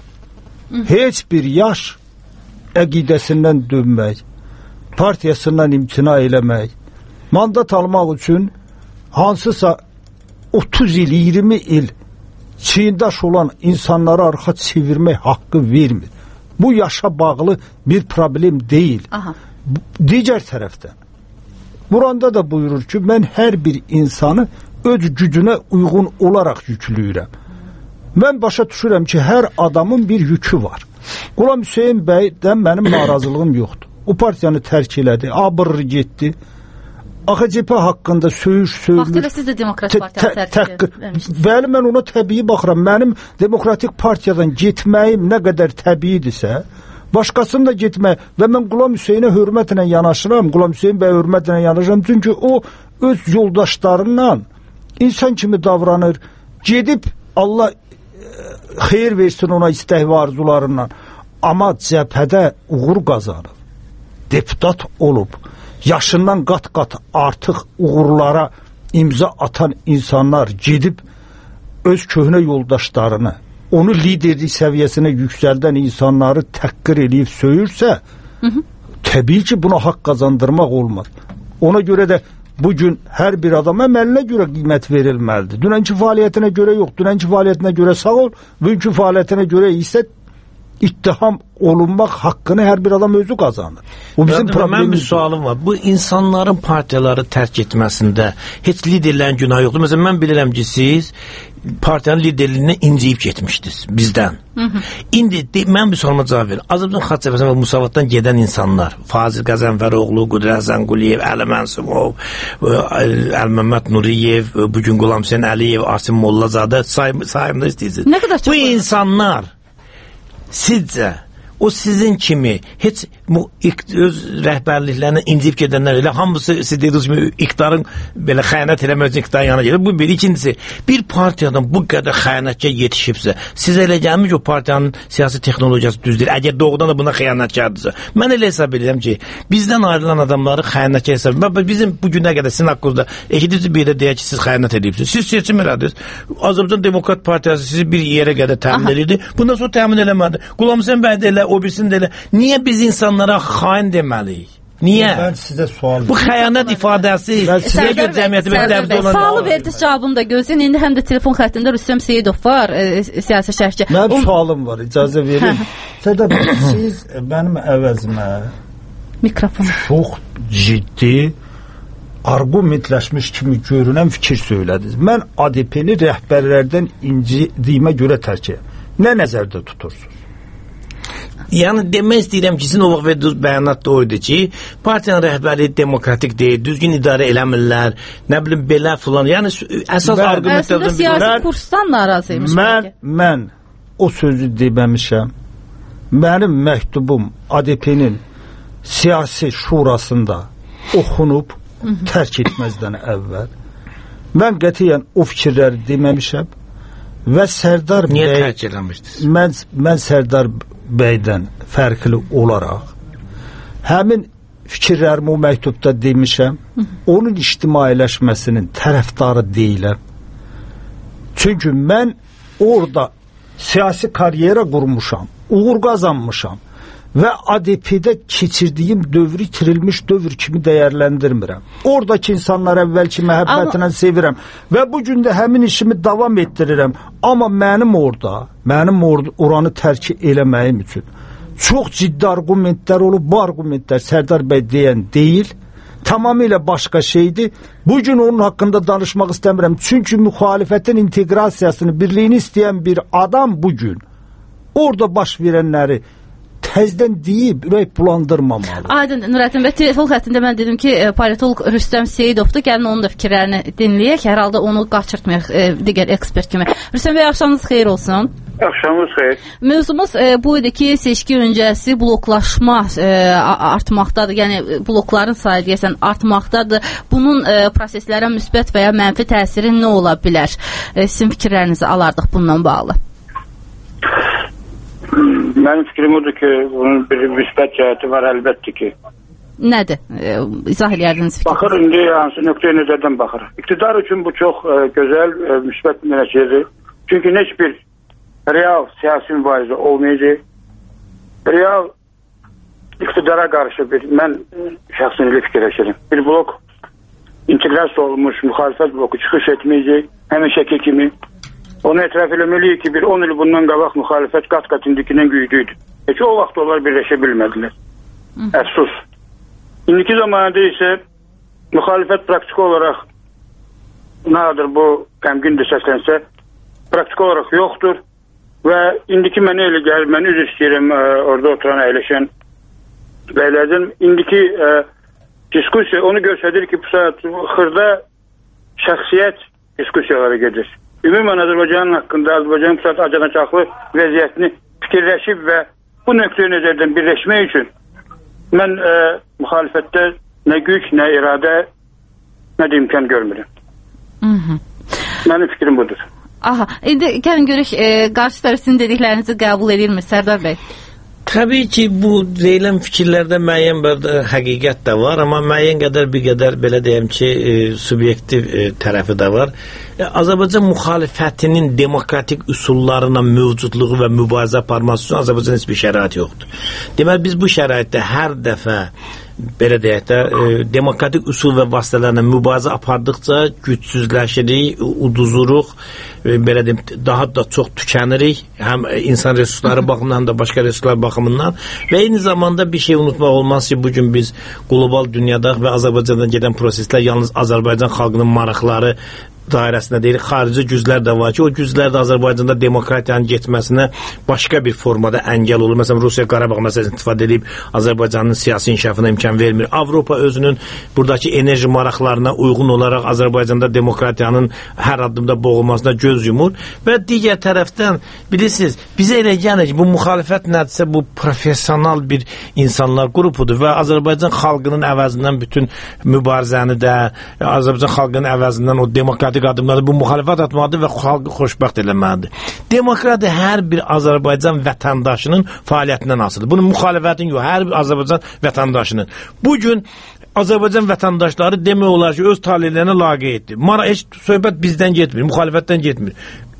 Heç bir yaş əqidəsindən dönmək, partiyasından imtina eləmək, mandat almaq üçün hansısa 30 il, 20 il çiğdaş olan insanlara arxa çevirmək haqqı vermir. Bu yaşa bağlı bir problem deyil. Digər tərəfdən, buranda da buyurur ki, mən hər bir insanı öz gücünə uyğun olaraq yüklüyürəm. Mən başa düşürəm ki, hər adamın bir yükü var. Qulam Hüseyn bəydən mənim narazılığım yoxdur. O partiyanı tərk elədi, abırır getdi. AXCP haqqında söyüş söylür. Vaxtilə siz də Demokratik Partiyanı tərk eləmişsiniz. Bəli, mən ona təbii baxıram. Mənim Demokratik Partiyadan getməyim nə qədər təbiidirsə, başqasının da getmək və mən Qulam Hüseynə hörmətlə yanaşıram. Qulam Hüseyn bəyə hörmətlə yanaşıram. Çünki o öz yoldaşlarından insan kimi davranır. Gedib Allah xeyir versin ona istək və arzularından. Amma cəbhədə uğur qazanıb, deputat olub, yaşından qat-qat artıq uğurlara imza atan insanlar gedib öz köhnə yoldaşlarını, onu liderlik səviyyəsinə yüksəldən insanları təhqir edib söyürsə, təbii ki, buna haqq qazandırmaq olmaz. Ona görə də bugün hər bir adama əməlinə görə qiymət verilməlidir. Dünənki fəaliyyətinə görə yox, dünənki fəaliyyətinə görə sağ ol, bugünkü fəaliyyətinə görə isə ittiham olunmaq haqqını hər bir adam özü qazanır. Bu bizim problemimiz. Mən bir sualım var. Bu insanların partiyaları tərk etməsində heç liderlərin günahı yoxdur. Məsələn, mən bilirəm ki, siz partiyanın liderliyinə inciyib getmişdiniz bizdən. İndi mən bir sualıma cavab verim. Azərbaycan Xalq Cəbhəsi və Musavatdan gedən insanlar, Fazil Qəzənfəroğlu, Qudrət Zənquliyev, Əli Mənsumov, Əl-Məmməd Nuriyev, bugün Qulam Hüseyn Əliyev, Asim Mollazadə sayımda istəyirsiniz. Bu insanlar sizcə o sizin kimi heç öz rəhbərliklərinə incib gedənlər elə hamısı siz dediniz kimi iqtidarın belə xəyanət eləmək üçün iqtidarın yanına gedir. Bu bir. İkincisi, bir partiyadan bu qədər xəyanətçə yetişibsə, sizə elə gəlmir ki, o partiyanın siyasi texnologiyası düzdür. Əgər doğrudan da buna xəyanətkardırsa. Mən elə hesab edirəm ki, bizdən ayrılan adamları xəyanətçə hesab edirəm. Bizim bu günə qədər sizin haqqınızda eşidiniz bir də deyək ki, siz xəyanət edirsiniz. Siz seçim elədiniz. Azərbaycan Demokrat Partiyası sizi bir yerə qədər təmin edirdi. Bundan sonra təmin eləmədi. Qulam Hüseyn bəy də elə, o birisini də elə. Niyə biz insanlara xain deməliyik? Niyə? Ben size sual Bu xəyanət ifadəsi sizə görə cəmiyyəti məktəbdə olan... Sualı verdiniz, cavabını da gözləyin. İndi həm də telefon xəttində Rüstəm Seyidov var, siyasi şərhçi. Mənim sualım var, icazə verin. Sədə, siz mənim əvəzimə mikrofon çox ciddi argumentləşmiş kimi görünən fikir söylədiniz. Mən ADP-ni rəhbərlərdən incədiyimə görə tərk edirəm. Nə nəzərdə tutursunuz? Yəni demək istəyirəm ki, sizin o vaxt verdiyiniz bəyanat da oydu ki, partiyanın rəhbəri demokratik deyil, düzgün idarə eləmirlər, nə bilim belə filan. Yəni əsas argumentlərdən biri siyasi kursdan narazıymış. Mən o sözü deməmişəm. Mənim məktubum ADP-nin siyasi şurasında oxunub tərk etməzdən əvvəl. Mən qətiyyən o fikirləri deməmişəm və Sərdar Niyə bəy tərk eləmişdiniz? Mən Sərdar bəydən fərqli olaraq həmin fikirlərimi o məktubda demişəm. Onun ictimailəşməsinin tərəfdarı deyiləm. Çünki mən orada siyasi karyera qurmuşam, uğur qazanmışam və ADP-də keçirdiyim dövrü itirilmiş dövr kimi dəyərləndirmirəm. Oradakı insanlar əvvəlki məhəbbətinə sevirəm və bu gün də həmin işimi davam etdirirəm. Amma mənim oranı tərk eləməyim üçün çox ciddi argumentlər olub. Bu argumentlər Sərdar bəy deyən deyil, tamamilə başqa şeydir. Bugün onun haqqında danışmaq istəmirəm. Çünki müxalifətin inteqrasiyasını, birliyini istəyən bir adam bugün orada baş verənləri təzdən deyib ürək bulandırmamalı. Aydın, Nurəddin bəy, telefon xəttində mən dedim ki, politolog Rüstəm Seyidovdur. Gəlin onun da fikirlərini dinləyək. Hər halda onu qaçırtmayaq digər ekspert kimi. Rüstəm bəy, axşamınız xeyir olsun. Axşamınız xeyir. Mövzumuz bu idi ki, seçki öncəsi bloklaşma artmaqdadır. Yəni blokların sayı deyəsən artmaqdadır. Bunun proseslərə müsbət və ya mənfi təsiri nə ola bilər? Sizin fikirlərinizi alardıq bununla bağlı. Mənim fikrim odur ki, bunun bir müsbət cəhəti var əlbəttə ki. Nədir? İzah eləyərdiniz fikir. Baxır, indi hansı nöqtəyə nəzərdən baxır. İqtidar üçün bu çox gözəl, müsbət bir nəticədir. Çünki heç bir real siyasi mübarizə olmayacaq. Real iqtidara qarşı mən şəxsən elə fikirləşirəm. Bir blok inteqrasiya olmuş müxalifət bloku çıxış etməyəcək, həmişəki kimi. Onu etiraf eləməliyik ki, bir 10 il bundan qabaq müxalifət qat-qat indikindən güclüydü. Heç o vaxt onlar birləşə bilmədilər. Əfsus. İndiki zamanında isə müxalifət praktiki olaraq nədir bu qəmgindir səslənsə, praktiki olaraq yoxdur və indiki mənə elə gəlir, mən üzr istəyirəm orada oturan əyləşən bəylərdən, indiki diskusiya onu göstərir ki, bu saat xırda şəxsiyyət diskusiyaları gedir. Ümumən Azərbaycanın haqqında, Azərbaycanın bu saat acınacaqlı vəziyyətini fikirləşib və bu nöqtəyə nəzərdən birləşmək üçün mən müxalifətdə nə güc, nə iradə, nə də imkan görmürəm. Mənim fikrim budur. Aha, indi gəlin görək, qarşı tərəfin dediklərinizi qəbul edirmi Sərdar bəy? Təbii ki, bu deyilən fikirlərdə müəyyən bir həqiqət də var, amma müəyyən qədər bir qədər belə deyəm ki, subyektiv tərəfi də var. Azərbaycan müxalifətinin demokratik üsullarına mövcudluğu və mübarizə aparması üçün Azərbaycan heç bir şərait yoxdur. Deməli, biz bu şəraitdə hər dəfə belə deyək də, demokratik üsul və vasitələrlə mübarizə apardıqca gücsüzləşirik, uduzuruq, belə deyim, daha da çox tükənirik, həm insan resursları baxımından, həm də başqa resurslar baxımından və eyni zamanda bir şey unutmaq olmaz ki, bugün biz qlobal dünyada və Azərbaycandan gedən proseslər yalnız Azərbaycan xalqının maraqları dairəsində deyil, xarici güclər də var ki, o güclər də Azərbaycanda demokratiyanın getməsinə başqa bir formada əngəl olur. Məsələn, Rusiya Qarabağ məsələsini istifadə edib Azərbaycanın siyasi inkişafına imkan vermir. Avropa özünün buradakı enerji maraqlarına uyğun olaraq Azərbaycanda demokratiyanın hər addımda boğulmasına göz yumur və digər tərəfdən bilirsiniz, bizə elə gəlir ki, bu müxalifət nədirsə, bu professional bir insanlar qrupudur və Azərbaycan xalqının əvəzindən bütün mübarizəni də, Azərbaycan xalqının əvəzindən o demokratik adımları bu müxalifət atmalıdır və xalqı xoşbəxt eləməlidir. Demokratiya hər bir Azərbaycan vətəndaşının fəaliyyətindən asılıdır. Bunun müxalifətin yox, hər bir Azərbaycan vətəndaşının. Bugün Azərbaycan vətəndaşları demək olar ki, öz talelərinə laqeyddir. Heç söhbət bizdən getmir, müxalifətdən getmir.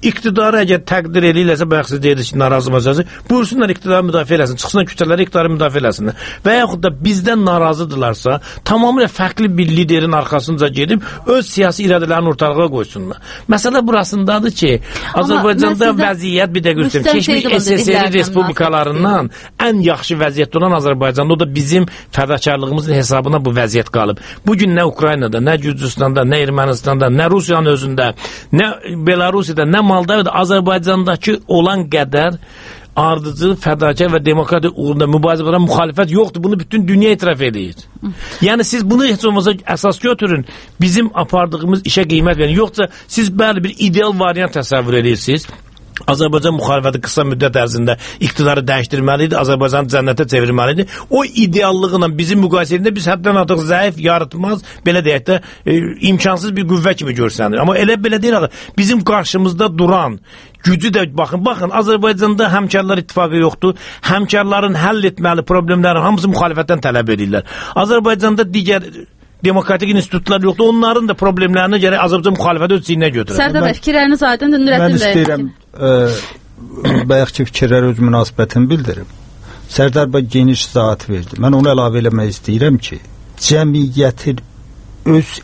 İqtidarı əgər təqdir eləyirsə, bayaq siz deyirsiniz ki, narazı məsələsi, buyursunlar iqtidarı müdafiə eləsin, çıxsınlar küçələrə iqtidarı müdafiə eləsinlər. Və yaxud da bizdən narazıdırlarsa, tamamilə fərqli bir liderin arxasınca gedib öz siyasi iradələrini ortalığa qoysunlar. Məsələ burasındadır ki, Azərbaycanda vəziyyət bir də göstərir. Keçmiş SSR respublikalarından ən yaxşı vəziyyətdə olan Azərbaycanda, o da bizim fədakarlığımızın hesabına bu vəziyyət qalıb. Bugün nə Ukraynada, nə Gürcüstanda, nə Ermənistanda, nə Rusiyanın özündə, nə Belarusiyada, nə Moldovada Azərbaycandakı olan qədər ardıcıl, fədakar və demokratiya uğrunda mübarizə olan müxalifət yoxdur. Bunu bütün dünya etiraf edir. Yəni siz bunu heç olmasa əsas götürün. Bizim apardığımız işə qiymət verin. Yoxsa siz bəli bir ideal variant təsəvvür edirsiniz. Azərbaycan müxalifəti qısa müddət ərzində iqtidarı dəyişdirməlidir, Azərbaycanı cənnətə çevirməlidir. O ideallıqla bizim müqayisəsində biz həddən artıq zəif, yaratmaz, belə deyək də imkansız bir qüvvə kimi görsənir. Amma belə deyil axı. Bizim qarşımızda duran gücü də baxın, Azərbaycanda həmkarlar ittifaqı yoxdur. Həmkarların həll etməli problemlərin hamısı müxalifətdən tələb edirlər. Azərbaycanda digər demokratik institutlar yoxdur. Onların da problemlərinə görə Azərbaycan müxalifəti öz çiyninə götürür. Sərdar bəy, fikirləriniz aydındır, Nurəddin bəy. Mən istəyirəm bayaqki fikirlərə öz münasibətimi bildirim. Sərdar bəy geniş izahat verdi. Mən onu əlavə eləmək istəyirəm ki, cəmiyyətin öz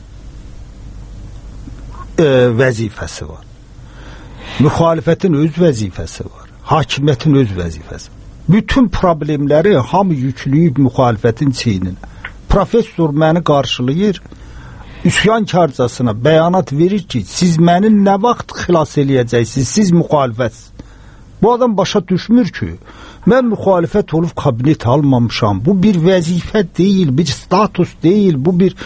vəzifəsi var. Müxalifətin öz vəzifəsi var. Hakimiyyətin öz vəzifəsi var. Bütün problemləri hamı yükləyib müxalifətin çiyninə. Professor məni qarşılayır, üsyankarcasına bəyanat verir ki, siz məni nə vaxt xilas eləyəcəksiniz, siz müxalifətsiniz. Bu adam başa düşmür ki, mən müxalifət olub kabinet almamışam, bu bir vəzifə deyil, bir status deyil, bu bir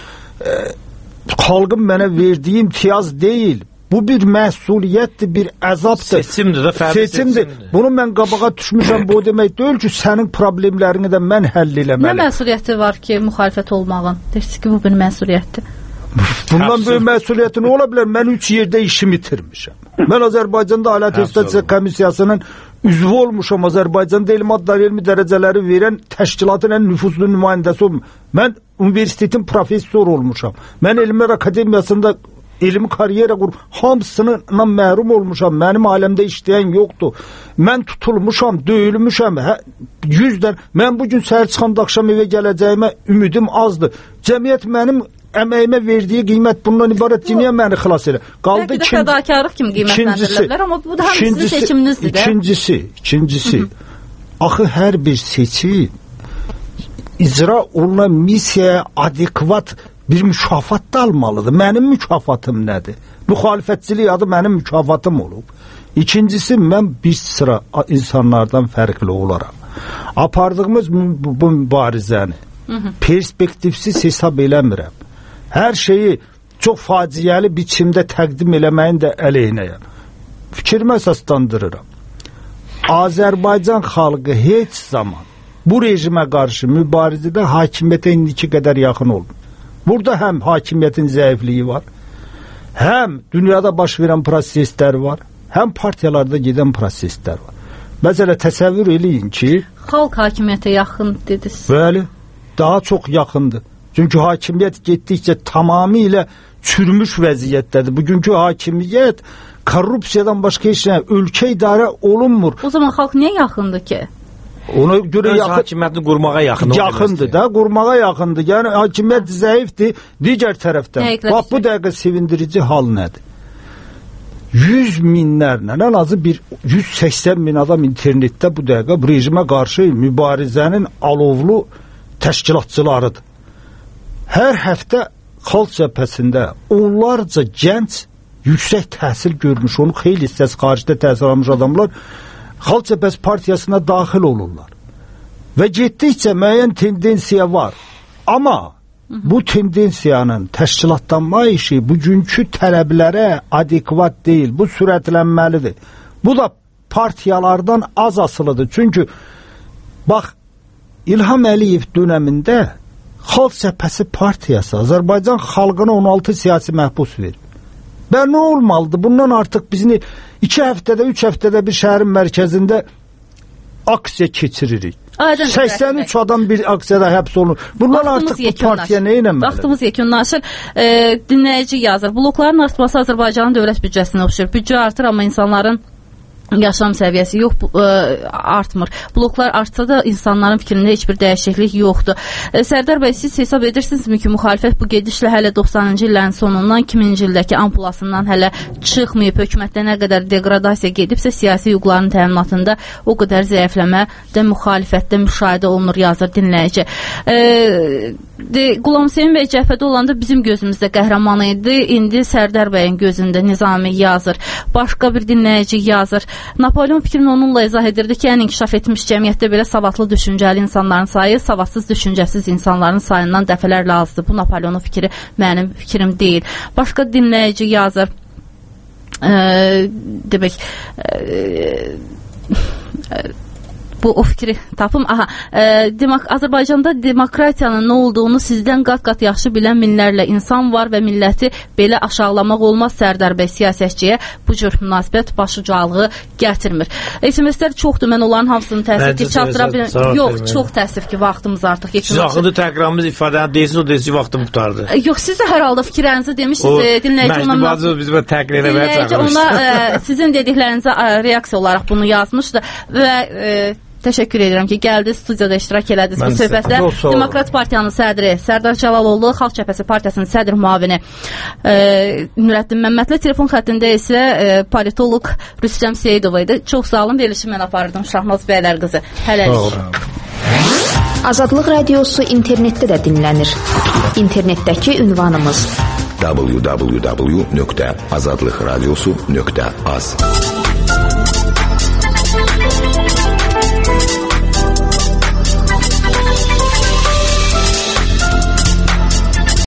xalqın mənə verdiyi imtiyaz deyil. Bu bir məsuliyyətdir, bir əzabdır. Seçimdir də, fərdi seçimdir. Bunu mən qabağa düşmüşəm, bu demək deyil ki, sənin problemlərini də mən həll eləməliyim. Nə məsuliyyəti var ki, müxalifət olmağın? Deyirsiniz ki, bu bir məsuliyyətdir. Bundan böyük məsuliyyəti nə ola bilər? Mən 3 yerdə işimi itirmişəm. Mən Azərbaycanda Ali Attestasiya Komissiyasının üzvü olmuşam. Azərbaycanda elmi dərəcələri verən təşkilatın ən nüfuzlu nümayəndəsi olmuşam. Mən universitetin professoru olmuşam. Mən Elmlər Akademiyasında elmi karyera qurub, hamısından məhrum olmuşam, mənim aləmdə işləyən yoxdur. Mən tutulmuşam, döyülmüşəm, 100-dən. Mən bugün səhər çıxanda axşam evə gələcəyimə ümidim azdır. Cəmiyyət mənim əməyimə verdiyi qiymət bundan ibarət ki, niyə məni xilas elə? Bəlkə də fədakarlıq kimi qiymətləndirilə, amma bu da həm sizin seçiminizdir də. İkincisi, axı hər bir seçim icra olunan missiyaya adekvat bir mükafat da almalıdır. Mənim mükafatım nədir? Müxalifətçilik adı mənim mükafatım olub. İkincisi, mən bir sıra insanlardan fərqli olaraq apardığımız bu mübarizəni perspektivsiz hesab eləmirəm. Hər şeyi çox faciəli biçimdə təqdim eləməyin də əleyhinəyəm. Fikrimi əsaslandırıram. Azərbaycan xalqı heç zaman bu rejimə qarşı mübarizədə hakimiyyətə indiki qədər yaxın olmur. Burada həm hakimiyyətin zəifliyi var, həm dünyada baş verən proseslər var, həm partiyalarda gedən proseslər var. Məsələn, təsəvvür eləyin ki, xalq hakimiyyətə yaxın dediniz. Bəli, daha çox yaxındır. Çünki hakimiyyət getdikcə tamamilə çürümüş vəziyyətdədir. Bugünkü hakimiyyət korrupsiyadan başqa heç nə, ölkə idarə olunmur. O zaman xalq niyə yaxındır ki? Ona görə hakimiyyətini qurmağa yaxındır. Yaxındır da, qurmağa yaxındır. Yəni hakimiyyət zəifdir, digər tərəfdən. Bax bu dəqiqə sevindirici hal nədir? 100 minlərlə, ən azı bir 180 min adam internetdə bu dəqiqə bu rejimə qarşı mübarizənin alovlu təşkilatçılarıdır. Hər həftə xalq cəbhəsində onlarca gənc yüksək təhsil görmüş, onun xeyli hissəsi xaricdə təhsil almış adamlar Xalq Cəbhəsi partiyasına daxil olurlar. Və getdikcə müəyyən tendensiya var. Amma bu tendensiyanın təşkilatlanma işi bugünkü tələblərə adekvat deyil. Bu sürətlənməlidir. Bu da partiyalardan az asılıdır. Çünki bax, İlham Əliyev dönəmində Xalq Cəbhəsi partiyası Azərbaycan xalqına 16 siyasi məhbus verir. Və nə olmalıdır? Bundan artıq bizim 2 həftədə, 3 həftədə bir şəhərin mərkəzində aksiya keçiririk. 83 adam bir aksiyada həbs olunur. Bunlar artıq bu partiya nə etməlidir? Vaxtımız yekunlaşır. Dinləyici yazır. Blokların artması Azərbaycanın dövlət büdcəsinə oxşur. Büdcə artır, amma insanların yaşam səviyyəsi yox, artmır. Bloklar artsa da insanların fikrində heç bir dəyişiklik yoxdur. Sərdar bəy, siz hesab edirsinizmi ki, müxalifət bu gedişlə hələ 90-cı illərin sonundan 2000-ci ildəki ampulasından hələ çıxmayıb, hökumətdə nə qədər degradasiya gedibsə, siyasi hüquqların təminatında o qədər zəifləmə də müxalifətdə müşahidə olunur, yazır dinləyici. Qulam Hüseyin bəy cəbhədə olanda bizim gözümüzdə qəhrəman idi, indi Sərdar bəyin gözündə Nizami yazır. Başqa bir dinləyici yazır. Napolyon fikrini onunla izah edirdi ki, ən inkişaf etmiş cəmiyyətdə belə savadlı düşüncəli insanların sayı savadsız düşüncəsiz insanların sayından dəfələrlə azdır. Bu Napolyonun fikri mənim fikrim deyil. Başqa dinləyici yazır. Demək bu o fikri tapım. Azərbaycanda demokratiyanın nə olduğunu sizdən qat-qat yaxşı bilən minlərlə insan var və milləti belə aşağılamaq olmaz. Sərdar bəy siyasətçiyə bu cür münasibət başucalığı gətirmir. SMS-lər çoxdur, mən onların hamısını təəssüf ki, çatdıra bilmirəm. Yox, çox təəssüf ki, vaxtımız artıq yekunlaşır. Siz axıdı təqramımız ifadəni deyirsiniz, o deyici vaxtım qutardı. Yox, siz də hər halda fikirlərinizi demişsiniz. Dinləyici ona sizin dediklərinizə reaksiya olaraq bunu yazmışdı və təşəkkür edirəm ki, gəldiniz, studiyada iştirak elədiniz bu söhbətdə. Demokrat Partiyanın sədri Sərdar Cəlaloğlu, Xalq Cəbhəsi Partiyasının sədr müavini Nurəddin Məmmədli, telefon xəttində isə politoloq Rüstəm Seyidova idi. Çox sağ olun, verilişi mən apardım, Şahnaz Bəylər qızı. Hələlik. Azadlıq radiosu internetdə də dinlənir. İnternetdəki ünvanımız www.azadlıqradiosu.az